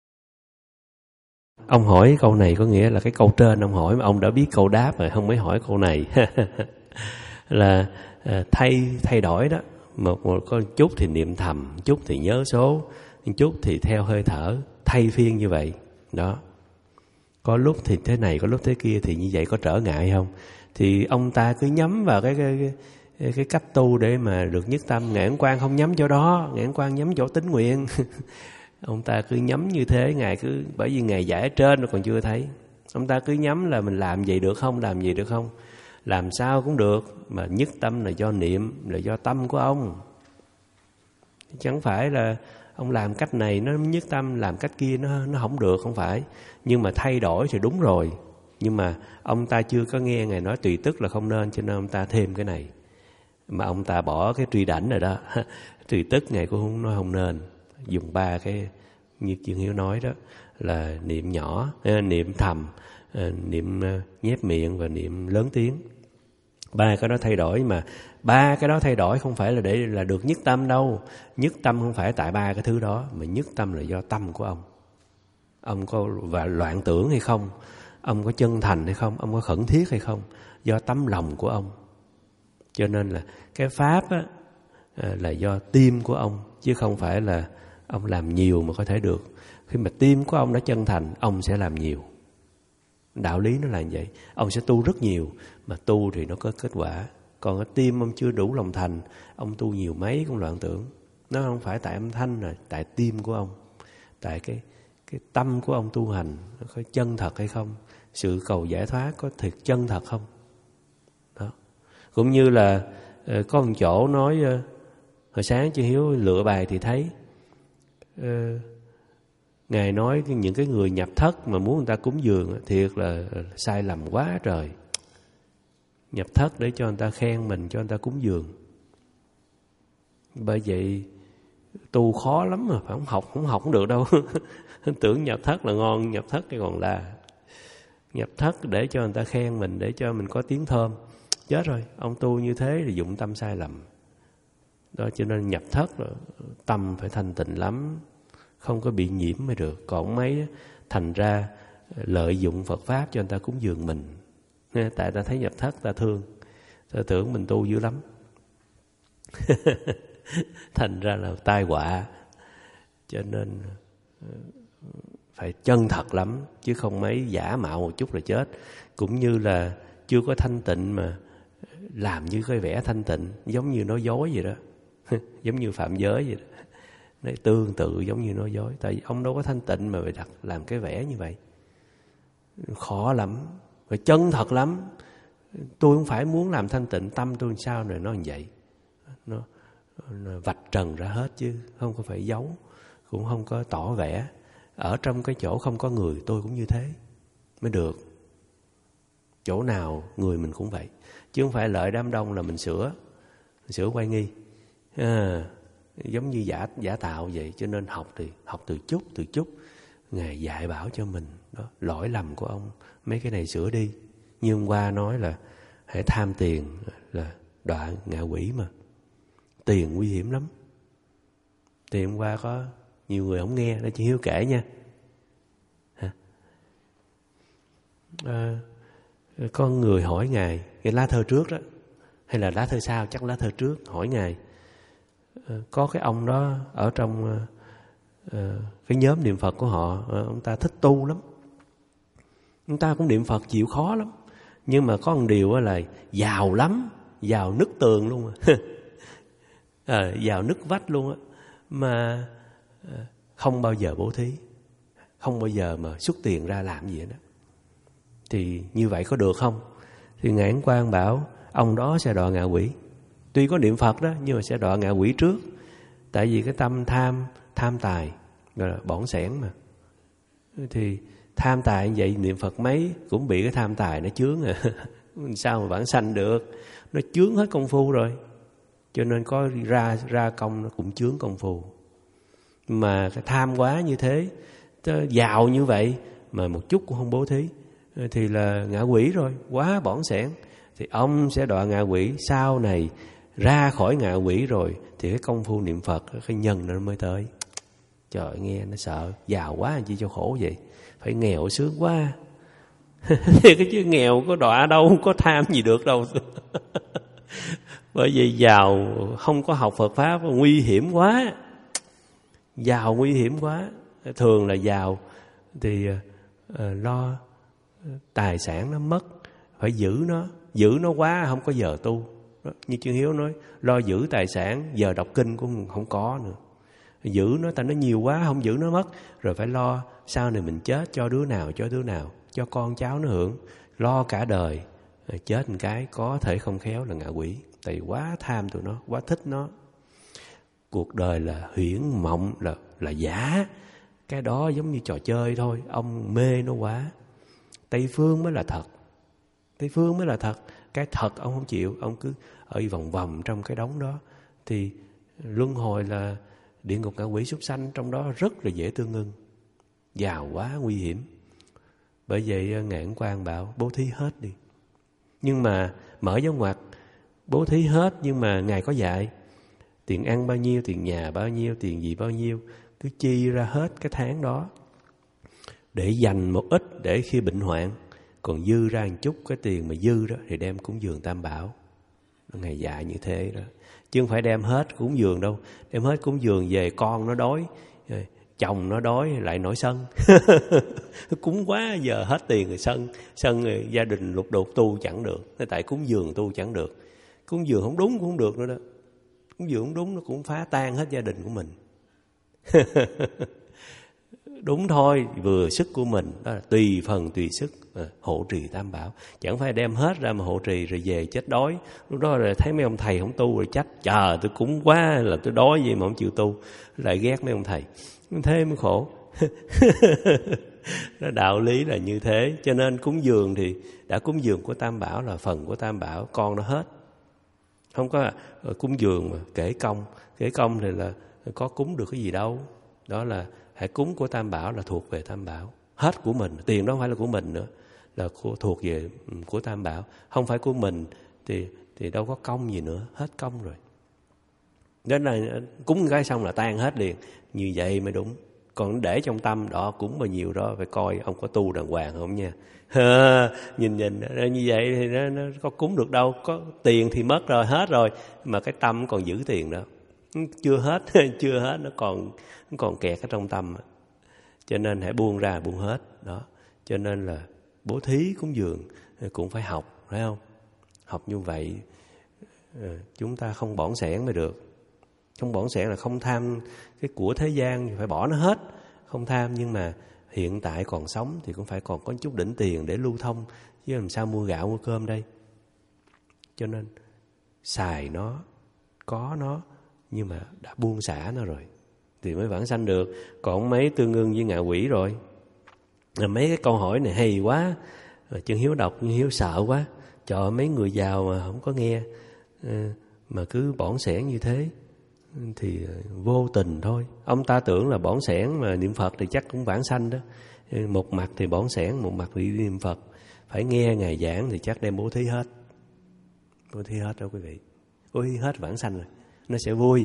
Ông hỏi câu này có nghĩa là cái câu trên ông hỏi mà ông đã biết câu đáp rồi, không mới hỏi câu này. Là thay thay đổi đó, một, một có chút thì niệm thầm, chút thì nhớ số, chút thì theo hơi thở, thay phiên như vậy đó. Có lúc thì thế này, có lúc thế kia, thì như vậy có trở ngại không? Thì ông ta cứ nhắm vào cái cái, cái, cái cách tu để mà được nhất tâm. Ngài Ấn Quang không nhắm chỗ đó, Ngài Ấn Quang nhắm chỗ tín nguyện. Ông ta cứ nhắm như thế, Ngài cứ, bởi vì Ngài giải ở trên nó còn chưa thấy. Ông ta cứ nhắm là mình làm vậy được không, làm gì được không, làm sao cũng được. Mà nhất tâm là do niệm, là do tâm của ông. Chẳng phải là ông làm cách này nó nhất tâm, làm cách kia nó, nó không được, không phải. Nhưng mà thay đổi thì đúng rồi. Nhưng mà ông ta chưa có nghe Ngài nói tùy tức là không nên, cho nên ông ta thêm cái này. Mà ông ta bỏ cái truy đảnh rồi đó. Tùy tức Ngài cũng không nói không nên. Dùng ba cái như Chương Hiếu nói đó, là niệm nhỏ, niệm thầm, niệm nhép miệng và niệm lớn tiếng. Ba cái đó thay đổi, mà ba cái đó thay đổi không phải là để là được nhất tâm đâu. Nhất tâm không phải tại ba cái thứ đó, mà nhất tâm là do tâm của ông. Ông có và loạn tưởng hay không, ông có chân thành hay không, ông có khẩn thiết hay không, do tấm lòng của ông. Cho nên là cái pháp á, là do tim của ông, chứ không phải là ông làm nhiều mà có thể được. Khi mà tim của ông đã chân thành, ông sẽ làm nhiều. Đạo lý nó là như vậy. Ông sẽ tu rất nhiều, mà tu thì nó có kết quả. Còn cái tim ông chưa đủ lòng thành, ông tu nhiều mấy cũng loạn tưởng. Nó không phải tại âm thanh, là tại tim của ông, tại cái cái tâm của ông tu hành nó có chân thật hay không, sự cầu giải thoát có thiệt chân thật không. Đó. Cũng như là có một chỗ nói, hồi sáng Chương Hiếu lựa bài thì thấy uh, Ngài nói những cái người nhập thất mà muốn người ta cúng dường thiệt là sai lầm quá trời. Nhập thất để cho người ta khen mình, cho người ta cúng dường. Bởi vậy tu khó lắm mà, phải không học không học không được đâu. Tưởng nhập thất là ngon, nhập thất cái còn là nhập thất để cho người ta khen mình, để cho mình có tiếng thơm. Chết rồi, ông tu như thế thì dụng tâm sai lầm. Đó, cho nên nhập thất là tâm phải thanh tịnh lắm, không có bị nhiễm mới được. Còn mấy thành ra lợi dụng Phật Pháp cho người ta cúng dường mình. Tại ta thấy nhập thất ta thương, ta tưởng mình tu dữ lắm. Thành ra là tai họa. Cho nên phải chân thật lắm, chứ không mấy giả mạo một chút là chết. Cũng như là chưa có thanh tịnh mà làm như cái vẻ thanh tịnh, giống như nói dối vậy đó. Giống như phạm giới vậy đó. Nó tương tự giống như nói dối. Tại vì ông đâu có thanh tịnh mà phải đặt làm cái vẻ như vậy. Khó lắm, phải chân thật lắm. Tôi không phải muốn làm thanh tịnh, tâm tôi sao rồi nó như vậy. Nó, nó vạch trần ra hết, chứ không có phải giấu, cũng không có tỏ vẻ. Ở trong cái chỗ không có người tôi cũng như thế mới được. Chỗ nào người mình cũng vậy, chứ không phải lợi đám đông là mình sửa sửa quay nghi à, giống như giả giả tạo vậy. Cho nên học thì học từ chút từ chút. Ngài dạy bảo cho mình đó, lỗi lầm của ông mấy cái này sửa đi. Như hôm qua nói là hãy tham tiền là đọa ngạ quỷ, mà tiền nguy hiểm lắm. Tiền hôm qua có nhiều người không nghe, để chị Hiếu kể nha. À, có người hỏi Ngài, cái lá thơ trước đó, hay là lá thơ sau, chắc lá thơ trước, hỏi Ngài, à, có cái ông đó ở trong à, cái nhóm niệm Phật của họ, à, ông ta thích tu lắm, Chúng ta cũng niệm Phật chịu khó lắm. Nhưng mà có một điều là giàu lắm, giàu nứt tường luôn à. À, giàu nứt vách luôn á. Mà không bao giờ bố thí, không bao giờ mà xuất tiền ra làm gì đó. Thì như vậy có được không? Thì Ngài Ấn Quang bảo ông đó sẽ đọa ngạ quỷ. Tuy có niệm Phật đó, nhưng mà sẽ đọa ngạ quỷ trước. Tại vì cái tâm tham, tham tài, gọi là bỏng sẻn mà. Thì tham tài như vậy, niệm Phật mấy cũng bị cái tham tài nó chướng à. Sao mà vãng sanh được? Nó chướng hết công phu rồi. Cho nên có ra ra công nó cũng chướng công phu. Mà cái tham quá như thế, giàu như vậy mà một chút cũng không bố thí, thì là ngạ quỷ rồi, quá bỏng sẻn. Thì ông sẽ đọa ngạ quỷ. Sau này ra khỏi ngạ quỷ rồi thì cái công phu niệm Phật, cái nhân nó mới tới. Trời, nghe nó sợ, giàu quá chi cho khổ vậy, phải nghèo sướng quá. Thì cái chứ nghèo có đọa đâu, không có tham gì được đâu. Bởi vì giàu không có học Phật Pháp nguy hiểm quá. Giàu nguy hiểm quá. Thường là giàu thì uh, lo tài sản nó mất, phải giữ nó. Giữ nó quá không có giờ tu. Như Chư Hiếu nói, lo giữ tài sản, giờ đọc kinh cũng không có nữa. Giữ nó, ta nó nhiều quá, không giữ nó mất. Rồi phải lo sau này mình chết cho đứa nào, cho đứa nào, cho con cháu nó hưởng. Lo cả đời, chết một cái có thể không khéo là ngạ quỷ. Tại vì quá tham tụi nó, quá thích nó. Cuộc đời là huyễn mộng, là, là giả. Cái đó giống như trò chơi thôi. Ông mê nó quá. Tây phương mới là thật. Tây phương mới là thật. Cái thật ông không chịu. Ông cứ ở vòng vòng trong cái đống đó. Thì luân hồi là địa ngục ngạ quỷ súc sanh, trong đó rất là dễ tương ưng. Giàu quá nguy hiểm. Bởi vậy Ngài Ấn Quang bảo bố thí hết đi. Nhưng mà mở dấu ngoặc, bố thí hết, nhưng mà Ngài có dạy tiền ăn bao nhiêu, tiền nhà bao nhiêu, tiền gì bao nhiêu, cứ chi ra hết cái tháng đó để dành một ít để khi bệnh hoạn, còn dư ra một chút cái tiền mà dư đó thì đem cúng dường Tam Bảo. Ngài dạy như thế đó, chứ không phải đem hết cúng dường đâu. Đem hết cúng dường về con nó đói, chồng nó đói lại nổi sân. Cúng quá giờ hết tiền rồi sân, sân rồi gia đình lục đục tu chẳng được. Tại cúng dường tu chẳng được. Cúng dường không đúng cũng không được nữa đó. Cúng dường không đúng nó cũng phá tan hết gia đình của mình. Đúng thôi, vừa sức của mình, đó là tùy phần tùy sức à, hộ trì Tam Bảo. Chẳng phải đem hết ra mà hộ trì rồi về chết đói. Lúc đó rồi thấy mấy ông thầy không tu rồi trách, trời tôi cúng quá là tôi đói gì mà không chịu tu. Lại ghét mấy ông thầy. Thế mới khổ. Đạo lý là như thế. Cho nên cúng dường thì đã cúng dường của Tam Bảo là phần của Tam Bảo, con nó hết. Không có cúng dường mà kể công. Kể công thì là có cúng được cái gì đâu. Đó là hãy cúng của Tam Bảo là thuộc về Tam Bảo. Hết của mình, tiền đó không phải là của mình nữa, là thuộc về của Tam Bảo. Không phải của mình thì thì đâu có công gì nữa, hết công rồi. Đến là cúng cái xong là tan hết liền. Như vậy mới đúng. Còn để trong tâm đó cúng bao nhiêu đó phải coi ông có tu đàng hoàng không nha. Nhìn nhìn như vậy thì nó, nó có cúng được đâu. Có tiền thì mất rồi, hết rồi, mà cái tâm còn giữ tiền đó. Chưa hết, chưa hết, nó còn nó còn kẹt ở trong tâm. Cho nên hãy buông ra, buông hết đó. Cho nên là bố thí cúng dường cũng phải học, phải không? Học như vậy chúng ta không bỏng sẻn mới được. Không bỏng sẻn là không tham cái của thế gian, phải bỏ nó hết. Không tham, nhưng mà hiện tại còn sống thì cũng phải còn có chút đỉnh tiền để lưu thông, chứ làm sao mua gạo mua cơm đây. Cho nên xài nó, có nó, nhưng mà đã buông xả nó rồi thì mới vãng sanh được. Còn mấy tương ưng với ngạ quỷ rồi. Mấy cái câu hỏi này hay quá, Chân Hiếu đọc Chân Hiếu sợ quá. Trời ơi, mấy người giàu mà không có nghe mà cứ bỏng sẻn như thế thì vô tình thôi. Ông ta tưởng là bỏng sẻn mà niệm Phật thì chắc cũng vãng sanh đó. Một mặt thì bỏng sẻn, một mặt thì niệm Phật. Phải nghe Ngài giảng thì chắc đem bố thí hết. Bố thí hết đó quý vị. Bố thí hết vãng sanh rồi, nó sẽ vui.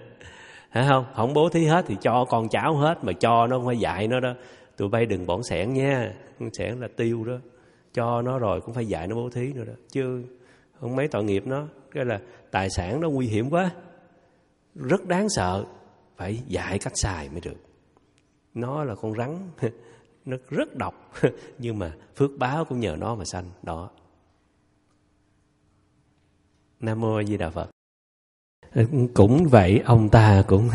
Hả không? Không bố thí hết thì cho con cháu hết, mà cho nó không phải dạy nó đó. Tụi bay đừng bỏng sẻn nha. Sẻn là tiêu đó. Cho nó rồi cũng phải dạy nó bố thí nữa đó. Chứ không mấy tội nghiệp nó. Cái là tài sản nó nguy hiểm quá, rất đáng sợ. Phải dạy cách xài mới được. Nó là con rắn, nó rất độc nhưng mà phước báo cũng nhờ nó mà sanh đó. Nam mô A Di Đà Phật. Cũng vậy, ông ta cũng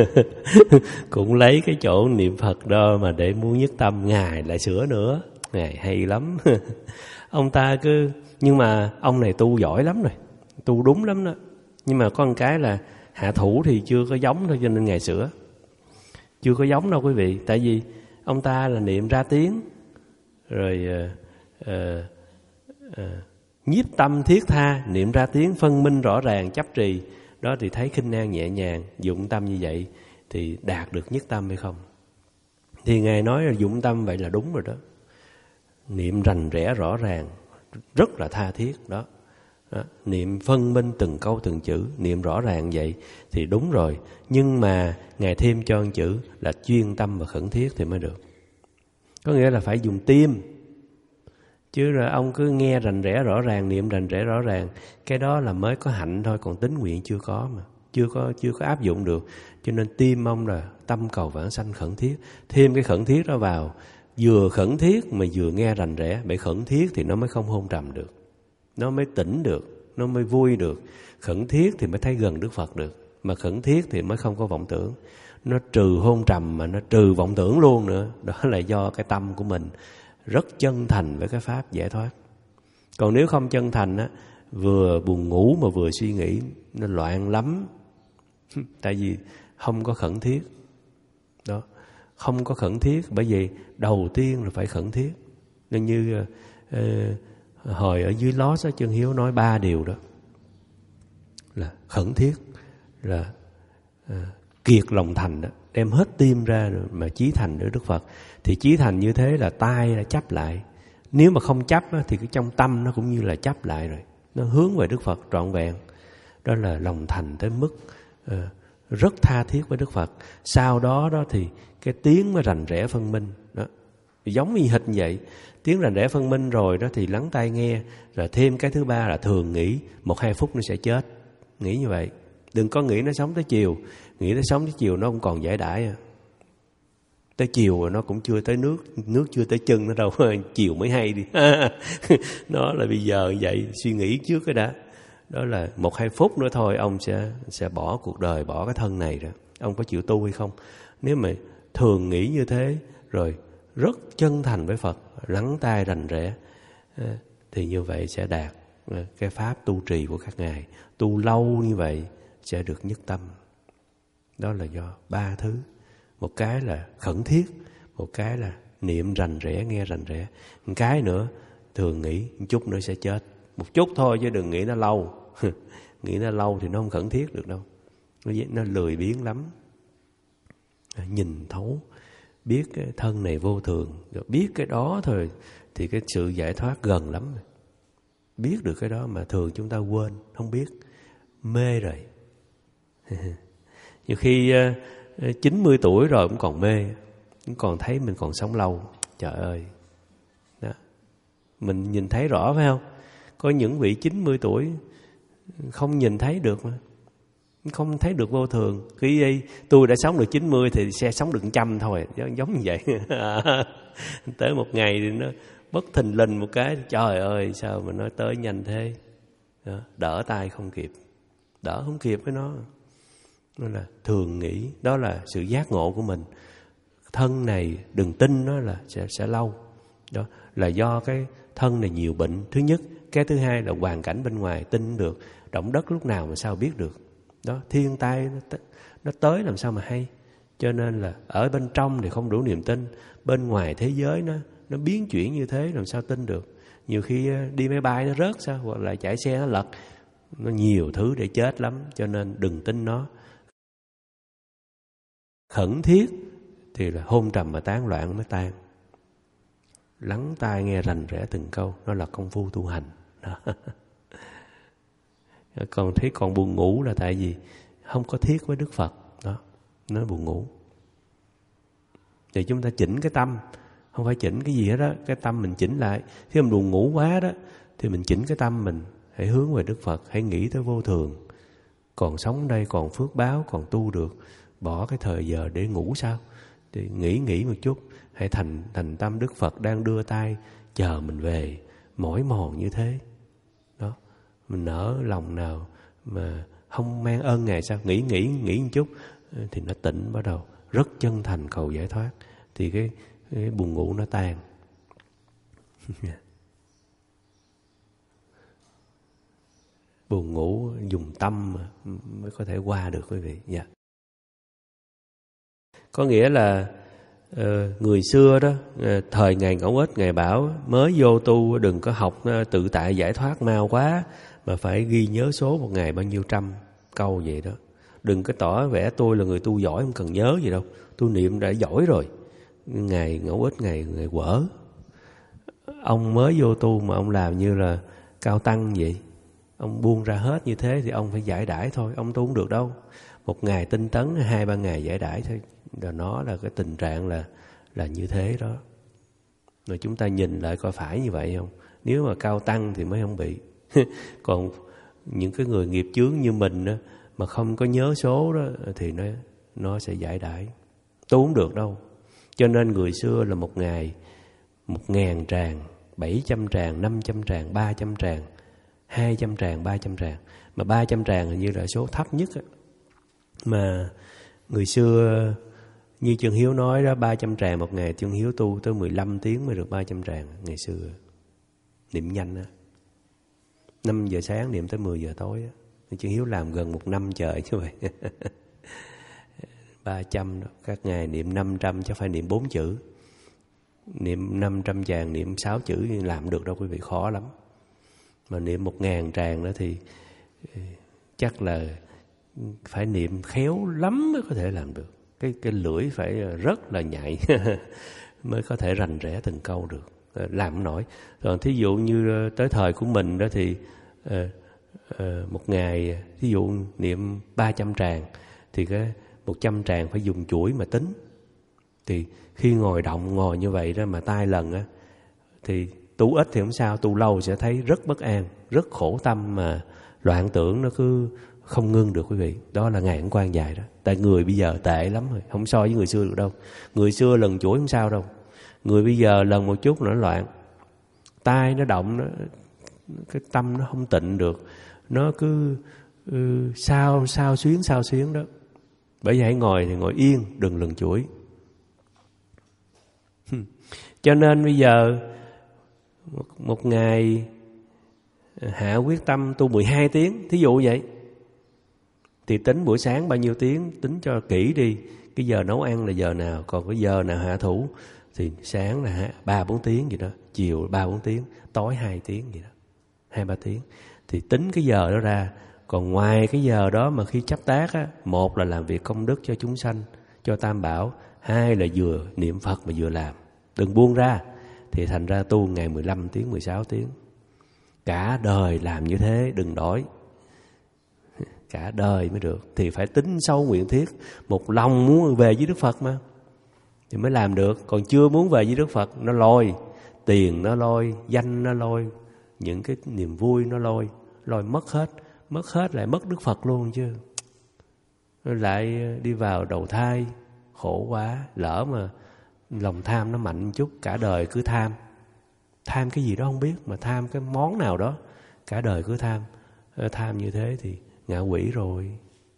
cũng lấy cái chỗ niệm Phật đó mà để muốn nhất tâm. Ngài lại sửa nữa, Ngài hay lắm. Ông ta cứ, nhưng mà ông này tu giỏi lắm rồi, tu đúng lắm đó. Nhưng mà có một cái là hạ thủ thì chưa có giống thôi, cho nên Ngài sửa. Chưa có giống đâu quý vị. Tại vì ông ta là niệm ra tiếng, rồi uh, uh, uh, nhiếp tâm thiết tha, niệm ra tiếng phân minh rõ ràng, chấp trì. Đó thì thấy khinh an nhẹ nhàng, dụng tâm như vậy thì đạt được nhất tâm hay không? Thì Ngài nói là dụng tâm vậy là đúng rồi đó. Niệm rành rẽ rõ ràng, rất là tha thiết đó. Đó. Niệm phân minh từng câu từng chữ, niệm rõ ràng vậy thì đúng rồi. Nhưng mà Ngài thêm cho một chữ là chuyên tâm và khẩn thiết thì mới được. Có nghĩa là phải dùng tim. Chứ rồi ông cứ nghe rành rẽ rõ ràng, niệm rành rẽ rõ ràng, cái đó là mới có hạnh thôi, còn tín nguyện chưa có mà, chưa có chưa có áp dụng được. Cho nên tim ông là tâm cầu vãng sanh khẩn thiết, thêm cái khẩn thiết đó vào, vừa khẩn thiết mà vừa nghe rành rẽ. Bởi khẩn thiết thì nó mới không hôn trầm được, nó mới tỉnh được, nó mới vui được. Khẩn thiết thì mới thấy gần Đức Phật được, mà khẩn thiết thì mới không có vọng tưởng. Nó trừ hôn trầm mà nó trừ vọng tưởng luôn nữa. Đó là do cái tâm của mình rất chân thành với cái pháp giải thoát. Còn nếu không chân thành á, vừa buồn ngủ mà vừa suy nghĩ, nó loạn lắm. Tại vì không có khẩn thiết. Đó, không có khẩn thiết. Bởi vì đầu tiên là phải khẩn thiết. Nên như uh, hồi ở dưới Lót á, Chân Hiếu nói ba điều đó. Là khẩn thiết, là uh, kiệt lòng thành đó, đem hết tim ra rồi mà chí thành với Đức Phật. Thì chí thành như thế là tay đã chấp lại. Nếu mà không chấp á, thì cái trong tâm nó cũng như là chấp lại rồi, nó hướng về Đức Phật trọn vẹn. Đó là lòng thành tới mức uh, rất tha thiết với Đức Phật. Sau đó đó thì cái tiếng mới rành rẽ phân minh đó. Giống như hệt vậy. Tiếng rành rẽ phân minh rồi đó thì lắng tai nghe. Rồi thêm cái thứ ba là thường nghĩ một hai phút nó sẽ chết. Nghĩ như vậy. Đừng có nghĩ nó sống tới chiều. Nghĩ nó sống tới chiều nó không còn giải đãi à. Tới chiều rồi nó cũng chưa tới nước, nước chưa tới chân nó đâu, chiều mới hay đi. Nó là bây giờ vậy, suy nghĩ trước cái đã. Đó là một hai phút nữa thôi ông sẽ sẽ bỏ cuộc đời, bỏ cái thân này rồi. Ông có chịu tu hay không? Nếu mà thường nghĩ như thế, rồi rất chân thành với Phật, lắng tai rành rẽ, thì như vậy sẽ đạt cái pháp tu trì của các ngài. Tu lâu như vậy sẽ được nhất tâm. Đó là do ba thứ. Một cái là khẩn thiết, một cái là niệm rành rẽ, nghe rành rẽ. Một cái nữa, thường nghĩ một chút nữa sẽ chết. Một chút thôi chứ đừng nghĩ nó lâu. Nghĩ nó lâu thì nó không khẩn thiết được đâu. Nó, nó lười biếng lắm. Nhìn thấu, biết cái thân này vô thường, biết cái đó thôi thì cái sự giải thoát gần lắm. Biết được cái đó mà thường chúng ta quên, không biết, mê rồi. Nhiều khi chín mươi tuổi rồi cũng còn mê, cũng còn thấy mình còn sống lâu. Trời ơi, đó. Mình nhìn thấy rõ phải không? Có những vị chín mươi tuổi không nhìn thấy được mà, không thấy được vô thường. Khi đây tôi đã sống được chín mươi thì sẽ sống được một trăm thôi, giống như vậy. Tới một ngày thì nó bất thình lình một cái, trời ơi sao mà nó tới nhanh thế. Đó, đỡ tay không kịp, đỡ không kịp với nó. Đó là thường nghĩ, đó là sự giác ngộ của mình. Thân này đừng tin nó là sẽ, sẽ lâu. Đó là do cái thân này nhiều bệnh, thứ nhất. Cái thứ hai là hoàn cảnh bên ngoài tin được. Động đất lúc nào mà sao biết được. Đó, thiên tai nó, t- nó tới làm sao mà hay. Cho nên là ở bên trong thì không đủ niềm tin. Bên ngoài thế giới nó, nó biến chuyển như thế làm sao tin được. Nhiều khi đi máy bay nó rớt sao, hoặc là chạy xe nó lật. Nó nhiều thứ để chết lắm. Cho nên đừng tin nó. Khẩn thiết thì là hôn trầm và tán loạn mới tan. Lắng tai nghe rành rẽ từng câu, nó là công phu tu hành. Đó. Còn thấy còn buồn ngủ là tại vì không có thiết với Đức Phật. Đó, nó buồn ngủ. Thì chúng ta chỉnh cái tâm, không phải chỉnh cái gì hết đó, cái tâm mình chỉnh lại. Khi mình buồn ngủ quá đó thì mình chỉnh cái tâm mình, hãy hướng về Đức Phật, hãy nghĩ tới vô thường. Còn sống đây, còn phước báo, còn tu được, bỏ cái thời giờ để ngủ sao? Thì nghĩ nghĩ một chút, hãy thành thành tâm Đức Phật đang đưa tay chờ mình về, mỏi mòn như thế. Đó, mình nở lòng nào mà không mang ơn Ngài sao? Nghĩ nghĩ nghĩ một chút thì nó tỉnh, bắt đầu rất chân thành cầu giải thoát, thì cái, cái buồn ngủ nó tan. Buồn ngủ dùng tâm mới có thể qua được quý vị. Yeah. Có nghĩa là uh, người xưa đó, uh, thời Ngài Ngẫu Ích, Ngài bảo mới vô tu đừng có học uh, tự tại giải thoát mau quá, mà phải ghi nhớ số một ngày bao nhiêu trăm câu vậy đó. Đừng có tỏ vẻ tôi là người tu giỏi, không cần nhớ gì đâu, tôi niệm đã giỏi rồi. Ngài Ngẫu Ích, Ngài, Ngài quở. Ông mới vô tu mà ông làm như là cao tăng vậy. Ông buông ra hết như thế thì ông phải giải đãi thôi, ông tu không được đâu. Một ngày tinh tấn, hai ba ngày giải đãi thôi. Rồi nó là cái tình trạng là là như thế đó. Rồi chúng ta nhìn lại coi phải như vậy không? Nếu mà cao tăng thì mới không bị. Còn những cái người nghiệp chướng như mình đó, mà không có nhớ số đó thì nó nó sẽ giải đãi. Tu không được đâu. Cho nên người xưa là một ngày một ngàn tràng, bảy trăm tràng, năm trăm tràng, ba trăm tràng, hai trăm tràng, ba trăm tràng. Mà ba trăm tràng hình như là số thấp nhất á. Mà người xưa như Chân Hiếu nói đó, ba trăm tràng một ngày, Chân Hiếu tu tới mười lăm tiếng mới được ba trăm tràng ngày xưa. Niệm nhanh á. năm giờ sáng niệm tới mười giờ tối á. Chân Hiếu làm gần một năm trời như vậy. ba trăm đó, các ngày niệm năm trăm chứ phải niệm bốn chữ. Niệm năm trăm tràng, niệm sáu chữ làm được đâu quý vị, khó lắm. Mà niệm một ngàn tràng đó thì chắc là phải niệm khéo lắm mới có thể làm được. Cái cái lưỡi phải rất là nhạy mới có thể rành rẽ từng câu được, làm không nổi. Còn thí dụ như tới thời của mình đó thì uh, uh, một ngày thí dụ niệm ba trăm tràng thì cái một trăm tràng phải dùng chuỗi mà tính. Thì khi ngồi động ngồi như vậy đó mà tai lần á, thì tu ít thì không sao, tu lâu sẽ thấy rất bất an, rất khổ tâm, mà loạn tưởng nó cứ không ngưng được quý vị. Đó là ngày ẩn quan dài đó. Tại người bây giờ tệ lắm rồi, không so với người xưa được đâu. Người xưa lần chuỗi không sao đâu. Người bây giờ lần một chút nó loạn. Tai nó động, nó, cái tâm nó không tịnh được. Nó cứ uh, sao sao xuyến sao xuyến đó. Bởi vậy hãy ngồi thì ngồi yên, đừng lần chuỗi. Cho nên bây giờ một, một ngày hạ quyết tâm tu mười hai tiếng, thí dụ vậy, thì tính buổi sáng bao nhiêu tiếng, tính cho kỹ đi. Cái giờ nấu ăn là giờ nào, còn cái giờ nào hạ thủ thì sáng là ba bốn tiếng gì đó, chiều ba bốn tiếng, tối hai tiếng gì đó, hai ba tiếng. Thì tính cái giờ đó ra. Còn ngoài cái giờ đó mà khi chấp tác á, một là làm việc công đức cho chúng sanh, cho Tam Bảo, hai là vừa niệm Phật mà vừa làm, đừng buông ra. Thì thành ra tu ngày mười lăm tiếng, mười sáu tiếng. Cả đời làm như thế, đừng đổi. Cả đời mới được. Thì phải tính sâu nguyện thiết, một lòng muốn về với Đức Phật mà, thì mới làm được. Còn chưa muốn về với Đức Phật, nó lôi tiền, nó lôi danh, nó lôi những cái niềm vui, nó lôi lôi mất hết. Mất hết lại mất Đức Phật luôn chứ. Lại đi vào đầu thai, khổ quá. Lỡ mà lòng tham nó mạnh một chút, cả đời cứ tham. Tham cái gì đó không biết, mà tham cái món nào đó, cả đời cứ tham. Tham như thế thì ngạ quỷ rồi.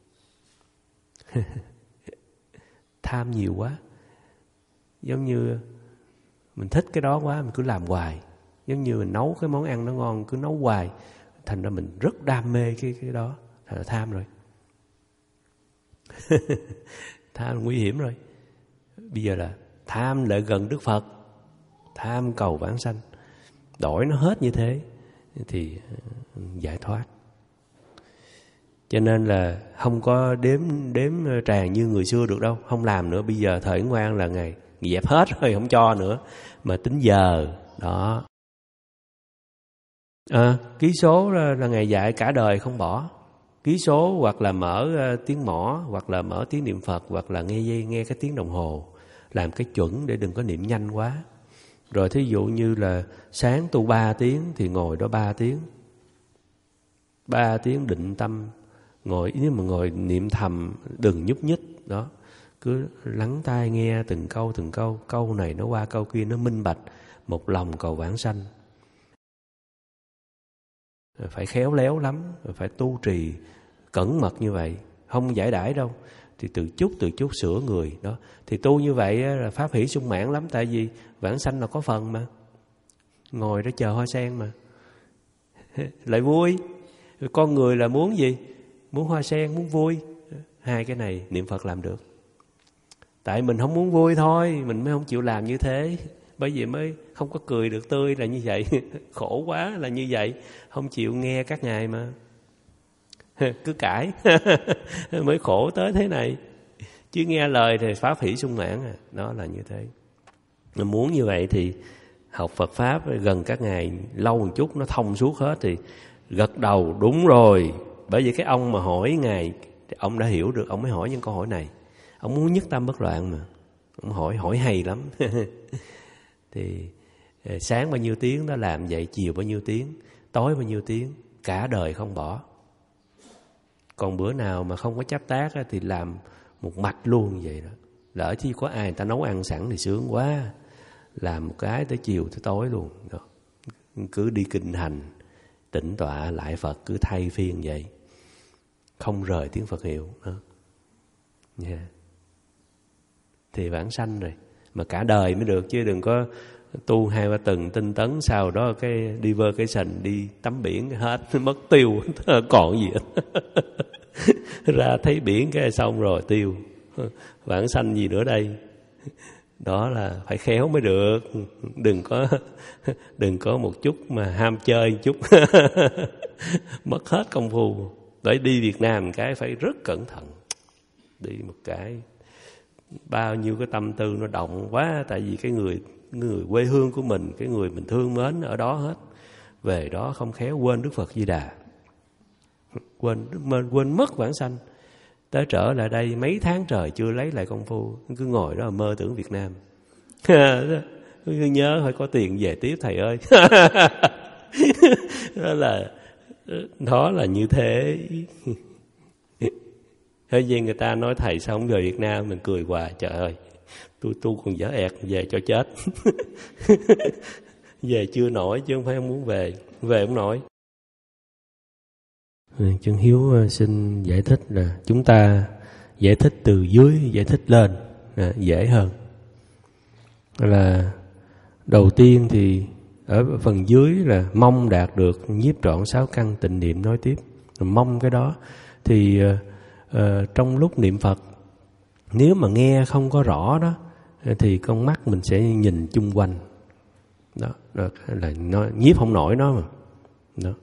Tham nhiều quá. Giống như mình thích cái đó quá, mình cứ làm hoài. Giống như mình nấu cái món ăn nó ngon, cứ nấu hoài, thành ra mình rất đam mê cái cái đó, thành ra tham rồi. Tham là nguy hiểm rồi. Bây giờ là tham lại gần Đức Phật, tham cầu vãng sanh, đổi nó hết như thế thì giải thoát. Cho nên là không có đếm đếm tràng như người xưa được đâu, không làm nữa. Bây giờ thời ngoan là ngày dẹp hết rồi, không cho nữa, mà tính giờ đó. À, ký số là, là ngày dạy cả đời không bỏ. Ký số hoặc là mở uh, tiếng mõ, hoặc là mở tiếng niệm Phật, hoặc là nghe dây nghe cái tiếng đồng hồ, làm cái chuẩn để đừng có niệm nhanh quá. Rồi thí dụ như là sáng tu ba tiếng thì ngồi đó ba tiếng, ba tiếng định tâm, ngồi nếu mà ngồi niệm thầm đừng nhúc nhích đó. cứ lắng tai nghe từng câu từng câu, câu này nó qua câu kia, nó minh bạch, một lòng cầu vãng sanh. Phải khéo léo lắm, phải tu trì cẩn mật như vậy, không giải đãi đâu. Thì từ chút từ chút sửa người đó. Thì tu như vậy là pháp hỷ sung mãn lắm. Tại vì vãng sanh là có phần mà, ngồi đó chờ hoa sen mà lại vui. Con người là muốn gì? Muốn hoa sen, muốn vui. Hai cái này niệm Phật làm được. Tại mình không muốn vui thôi, mình mới không chịu làm như thế. Bởi vì mới không có cười được tươi là như vậy. Khổ quá là như vậy. Không chịu nghe các ngài mà cứ cãi mới khổ tới thế này. Chứ nghe lời thì pháp hỷ sung mãn à. Đó là như thế. Mình muốn như vậy thì học Phật Pháp gần các ngài lâu một chút, nó thông suốt hết thì gật đầu đúng rồi. Bởi vì cái ông mà hỏi ngài, ông đã hiểu được, ông mới hỏi những câu hỏi này. Ông muốn nhất tâm bất loạn mà. Ông hỏi, hỏi hay lắm. Thì sáng bao nhiêu tiếng đó làm vậy, chiều bao nhiêu tiếng, tối bao nhiêu tiếng, cả đời không bỏ. Còn bữa nào mà không có chấp tác thì làm một mạch luôn vậy đó. Lỡ chứ có ai người ta nấu ăn sẵn thì sướng quá. Làm một cái tới chiều tới tối luôn đó. Cứ đi kinh hành, tĩnh tọa lại Phật, cứ thay phiên vậy, không rời tiếng Phật hiệu đó. Yeah. Thì vãng sanh rồi. Mà cả đời mới được, chứ đừng có tu hai ba tuần tinh tấn, sau đó cái đi vơ cái sình, đi tắm biển hết, mất tiêu, còn gì hết. Ra thấy biển cái xong rồi tiêu. Vãng sanh gì nữa đây? Đó là phải khéo mới được. Đừng có đừng có một chút mà ham chơi một chút. Mất hết công phu. Để đi Việt Nam cái phải rất cẩn thận. Đi một cái bao nhiêu cái tâm tư nó động quá. Tại vì cái người người quê hương của mình, cái người mình thương mến ở đó hết. Về đó không khéo quên Đức Phật Di Đà, quên quên mất vãng sanh. Tới trở lại đây mấy tháng trời chưa lấy lại công phu, cứ ngồi đó mơ tưởng Việt Nam. Cứ nhớ phải có tiền về tiếp thầy ơi. Đó là đó là như thế. Thế vì người ta nói thầy sao không về Việt Nam, mình cười hoài, trời ơi, tôi tu còn dở ẹt, về cho chết. Về chưa nổi chứ không phải không muốn về, về không nổi. Chân Hiếu xin giải thích là chúng ta giải thích từ dưới giải thích lên à, dễ hơn. Là đầu tiên thì ở phần dưới là mong đạt được nhiếp trọn sáu căn tịnh niệm nói tiếp. Mong cái đó thì uh, uh, trong lúc niệm Phật, nếu mà nghe không có rõ đó thì con mắt mình sẽ nhìn chung quanh. Đó, đó là nó nhiếp không nổi nó mà. Đó.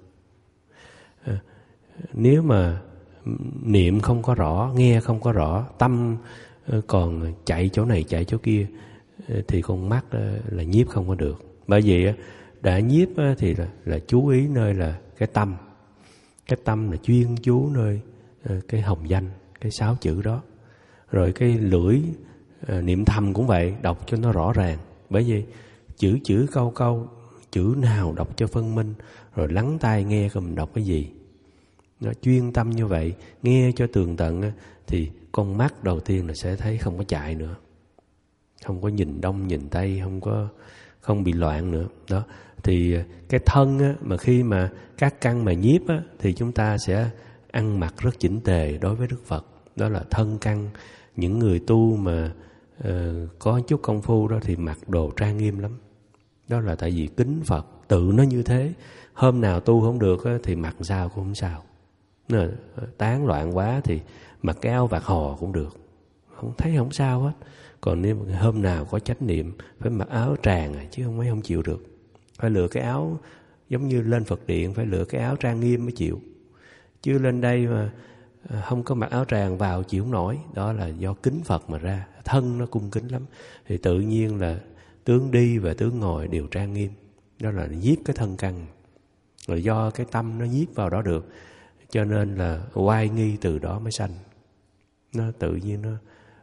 Uh, Nếu mà niệm không có rõ, nghe không có rõ, tâm còn chạy chỗ này chạy chỗ kia thì con mắt là nhiếp không có được. Bởi vì đã nhiếp thì là, là chú ý nơi là cái tâm. Cái tâm là chuyên chú nơi cái hồng danh, cái sáu chữ đó. Rồi cái lưỡi niệm thầm cũng vậy, đọc cho nó rõ ràng. Bởi vì chữ chữ câu câu, chữ nào đọc cho phân minh, rồi lắng tai nghe coi mình đọc cái gì. Nó chuyên tâm như vậy, nghe cho tường tận thì con mắt đầu tiên là sẽ thấy không có chạy nữa, không có nhìn đông nhìn tây, không có không bị loạn nữa. Đó thì cái thân á, mà khi mà các căn mà nhiếp á, thì chúng ta sẽ ăn mặc rất chỉnh tề đối với Đức Phật. Đó là thân căn. Những người tu mà uh, có chút công phu đó thì mặc đồ trang nghiêm lắm. Đó là tại vì kính Phật, tự nó như thế. Hôm nào tu không được á, thì mặc sao cũng không sao. Nó tán loạn quá thì mặc cái áo vạt hò cũng được, không thấy không sao hết. Còn nếu hôm nào có chánh niệm phải mặc áo tràng à, chứ không mấy không chịu được. Phải lựa cái áo giống như lên Phật điện, phải lựa cái áo trang nghiêm mới chịu. Chứ lên đây mà không có mặc áo tràng vào chịu không nổi. Đó là do kính Phật mà ra, thân nó cung kính lắm. Thì tự nhiên là tướng đi và tướng ngồi đều trang nghiêm. Đó là nhiếp cái thân căn. Rồi do cái tâm nó nhiếp vào đó được, cho nên là oai nghi từ đó mới sanh. Nó tự nhiên nó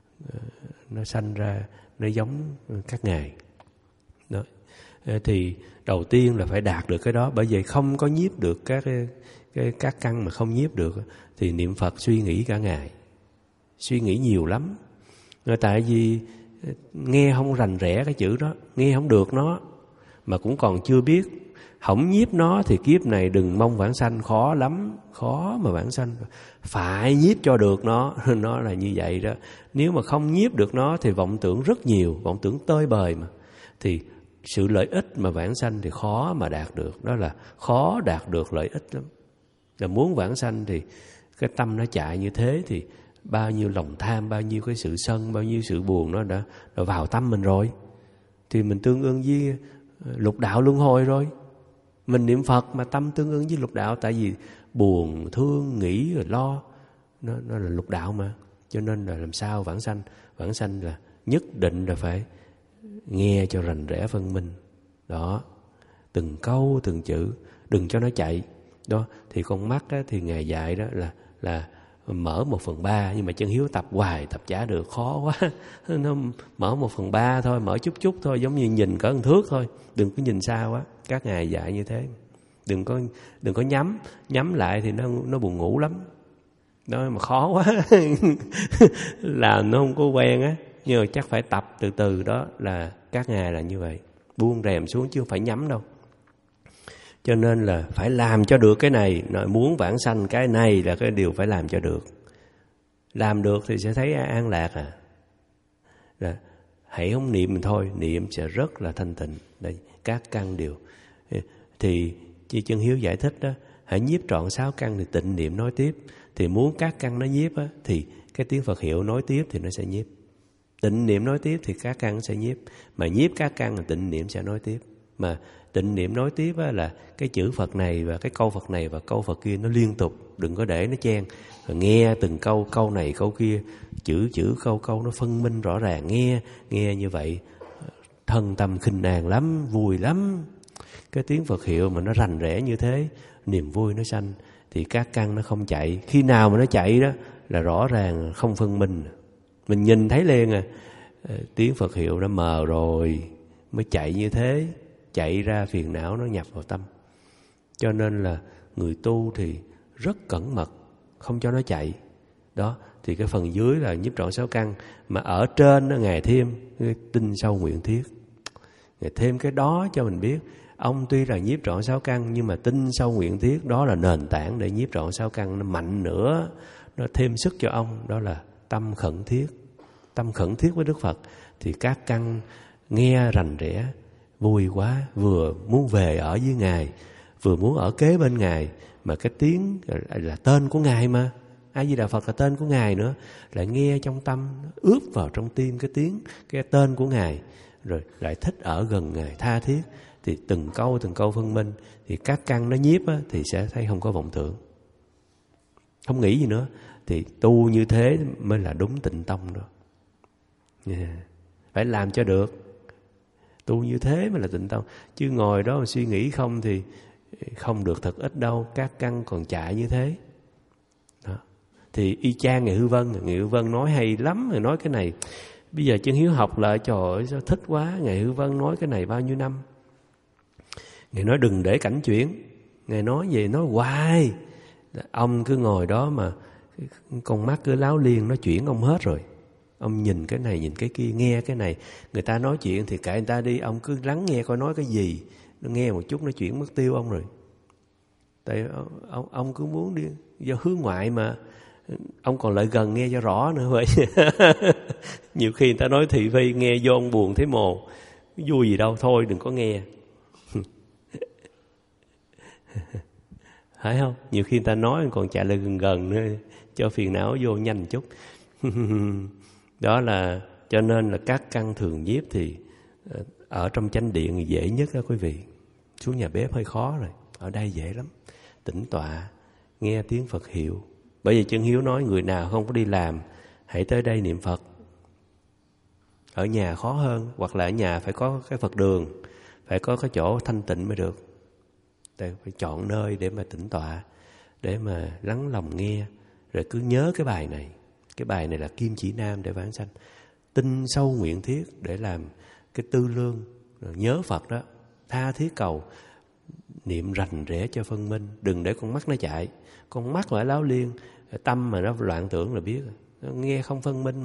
nó sanh ra, nó giống các ngài. Đó. Thì đầu tiên là phải đạt được cái đó. Bởi vì không có nhiếp được các cái, các căn mà không nhiếp được thì niệm Phật suy nghĩ cả ngày, suy nghĩ nhiều lắm. Rồi tại vì nghe không rành rẽ cái chữ đó, nghe không được nó, mà cũng còn chưa biết. Không nhiếp nó thì kiếp này đừng mong vãng sanh, khó lắm, khó mà vãng sanh. Phải nhiếp cho được nó, nó là như vậy đó. Nếu mà không nhiếp được nó thì vọng tưởng rất nhiều, vọng tưởng tơi bời mà. Thì sự lợi ích mà vãng sanh thì khó mà đạt được, đó là khó đạt được lợi ích lắm. Là muốn vãng sanh thì cái tâm nó chạy như thế thì bao nhiêu lòng tham, bao nhiêu cái sự sân, bao nhiêu sự buồn nó đã, đã vào tâm mình rồi. Thì mình tương ưng với lục đạo luân hồi rồi. Mình niệm Phật mà tâm tương ứng với lục đạo, tại vì buồn, thương, nghĩ rồi lo, nó, nó là lục đạo mà. Cho nên là làm sao vãng sanh? Vãng sanh là nhất định là phải nghe cho rành rẽ phân minh. Đó, từng câu, từng chữ, đừng cho nó chạy. Đó, thì con mắt á, thì Ngài dạy đó là là mở một phần ba, nhưng mà chân hiếu tập hoài, tập chả được, khó quá. Nó mở một phần ba thôi, mở chút chút thôi, giống như nhìn cỡ một thước thôi, đừng có nhìn xa quá. Các Ngài dạy như thế, đừng có đừng có nhắm, nhắm lại thì nó nó buồn ngủ lắm. Đó mà khó quá, làm nó không có quen á, nhưng mà chắc phải tập từ từ. Đó là các Ngài là như vậy, buông rèm xuống chứ không phải nhắm đâu. Cho nên là phải làm cho được cái này, muốn vãng sanh cái này là cái điều phải làm cho được. Làm được thì sẽ thấy an lạc à. Là hãy không niệm mình thôi, niệm sẽ rất là thanh tịnh. Đây, các căn đều. Thì Chi Chân Hiếu giải thích đó, hãy nhiếp trọn sáu căn thì tịnh niệm nói tiếp. Thì muốn các căn nó nhiếp á, thì cái tiếng Phật hiệu nói tiếp thì nó sẽ nhiếp. Tịnh niệm nói tiếp thì các căn sẽ nhiếp. Mà nhiếp các căn thì tịnh niệm sẽ nói tiếp. Mà tịnh niệm nói tiếp á, là cái chữ Phật này và cái câu Phật này và câu Phật kia nó liên tục, đừng có để nó chen. Rồi nghe từng câu, câu này câu kia, chữ chữ câu câu nó phân minh rõ ràng. Nghe, nghe như vậy thân tâm khinh an lắm, vui lắm. Cái tiếng Phật hiệu mà nó rành rẽ như thế, niềm vui nó sanh. Thì các căn nó không chạy. Khi nào mà nó chạy đó là rõ ràng không phân minh. Mình nhìn thấy liền à, tiếng Phật hiệu đã mờ rồi mới chạy như thế. Chạy ra phiền não nó nhập vào tâm. Cho nên là người tu thì rất cẩn mật, không cho nó chạy. Đó, thì cái phần dưới là nhiếp trọn sáu căn. Mà ở trên đó Ngài thêm cái tinh sâu nguyện thiết. Ngài thêm cái đó cho mình biết. Ông tuy là nhiếp trọn sáu căn, nhưng mà tinh sâu nguyện thiết đó là nền tảng để nhiếp trọn sáu căn nó mạnh nữa. Nó thêm sức cho ông, đó là tâm khẩn thiết. Tâm khẩn thiết với Đức Phật. Thì các căn nghe rành rẽ, vui quá, vừa muốn về ở với Ngài, vừa muốn ở kế bên Ngài. Mà cái tiếng là tên của Ngài mà, A Di Đà Phật là tên của Ngài nữa, lại nghe trong tâm, ướp vào trong tim cái tiếng, cái tên của Ngài, rồi lại thích ở gần Ngài, tha thiết. Thì từng câu từng câu phân minh, thì các căn nó nhiếp á, thì sẽ thấy không có vọng tưởng, không nghĩ gì nữa. Thì tu như thế mới là đúng tịnh tông đó. Yeah. Phải làm cho được. Tu như thế mới là tịnh tông. Chứ ngồi đó mà suy nghĩ không thì không được thật ít đâu. Các căn còn chạy như thế đó. Thì y chang Ngài Hư Vân. Ngài Hư Vân nói hay lắm. Ngài nói cái này, bây giờ Chân Hiếu học lại, trời ơi sao thích quá. Ngài Hư Vân nói cái này bao nhiêu năm. Ngài nói đừng để cảnh chuyển. Ngài nói về nói hoài. Ông cứ ngồi đó mà con mắt cứ láo liên, nó chuyển ông hết rồi. Ông nhìn cái này, nhìn cái kia, nghe cái này. Người ta nói chuyện thì kệ người ta đi. Ông cứ lắng nghe coi nói cái gì. Nó nghe một chút nó chuyển mất tiêu ông rồi. Tại ông, ông cứ muốn đi do hướng ngoại mà. Ông còn lại gần nghe cho rõ nữa vậy. Nhiều khi người ta nói thị phi, nghe vô ông buồn thấy mồ. Vui gì đâu, thôi đừng có nghe. Phải không? Nhiều khi người ta nói còn chạy lại gần gần nữa, cho phiền não vô nhanh chút. Đó là, cho nên là các căn thường nhiếp thì ở trong chánh điện thì dễ nhất đó quý vị. Xuống nhà bếp hơi khó rồi, ở đây dễ lắm. Tĩnh tọa, nghe tiếng Phật hiệu. Bởi vì Chân Hiếu nói người nào không có đi làm, hãy tới đây niệm Phật. Ở nhà khó hơn, hoặc là ở nhà phải có cái Phật đường, phải có cái chỗ thanh tịnh mới được. Phải chọn nơi để mà tĩnh tọa, để mà lắng lòng nghe. Rồi cứ nhớ cái bài này. Cái bài này là kim chỉ nam để vãng sanh. Tinh sâu nguyện thiết để làm cái tư lương. Rồi nhớ Phật đó, tha thiết cầu, niệm rành rẽ cho phân minh. Đừng để con mắt nó chạy. Con mắt lại láo liên, tâm mà nó loạn tưởng là biết. Nó nghe không phân minh mà.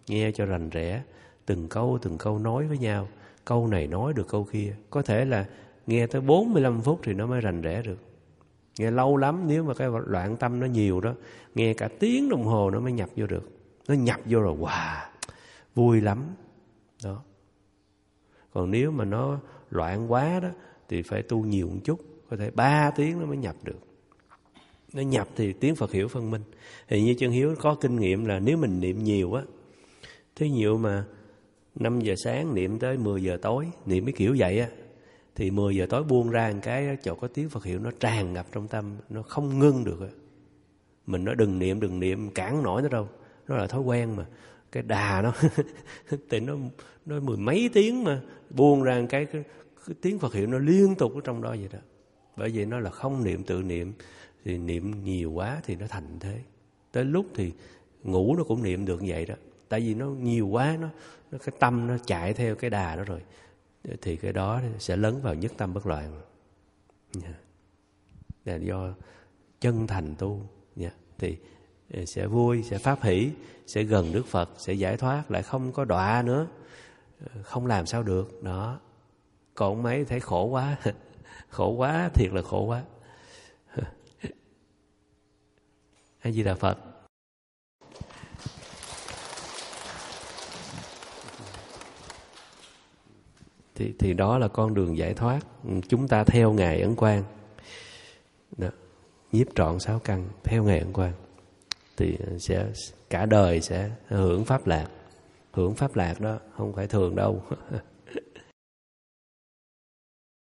nghe cho rành rẽ, từng câu từng câu nói với nhau, câu này nói được câu kia. Có thể là nghe tới bốn mươi lăm phút thì nó mới rành rẽ được. Nghe lâu lắm, nếu mà cái loạn tâm nó nhiều đó, nghe cả tiếng đồng hồ nó mới nhập vô được. Nó nhập vô rồi, wow, vui lắm. Đó. Còn nếu mà nó loạn quá đó, thì phải tu nhiều một chút, có thể ba tiếng nó mới nhập được. Nó nhập thì tiếng Phật hiểu phân minh. Thì như Chân Hiếu có kinh nghiệm là nếu mình niệm nhiều á, thí dụ mà năm giờ sáng niệm tới mười giờ tối, niệm cái kiểu vậy á, thì mười giờ tối buông ra một cái chỗ có tiếng Phật hiệu nó tràn ngập trong tâm, nó không ngưng được. Mình nói đừng niệm, đừng niệm, cản nổi nó đâu. Nó là thói quen mà. Cái đà nó, thì nó, nó mười mấy tiếng mà buông ra một cái, cái, cái tiếng Phật hiệu nó liên tục ở trong đó vậy đó. Bởi vì nó là không niệm tự niệm, thì niệm nhiều quá thì nó thành thế. Tới lúc thì ngủ nó cũng niệm được như vậy đó. Tại vì nó nhiều quá, nó, nó cái tâm nó chạy theo cái đà đó rồi, thì cái đó sẽ lấn vào nhất tâm bất loạn. Là do chân thành tu, thì sẽ vui, sẽ pháp hỷ, sẽ gần Đức Phật, sẽ giải thoát, lại không có đọa nữa, không làm sao được đó. Còn mấy thấy khổ quá, khổ quá, thiệt là khổ quá. A Di Đà Phật. Thì, thì đó là con đường giải thoát. Chúng ta theo Ngài Ấn Quang đó, nhiếp trọn sáu căn, theo Ngài Ấn Quang thì sẽ cả đời sẽ hưởng pháp lạc. Hưởng pháp lạc đó không phải thường đâu.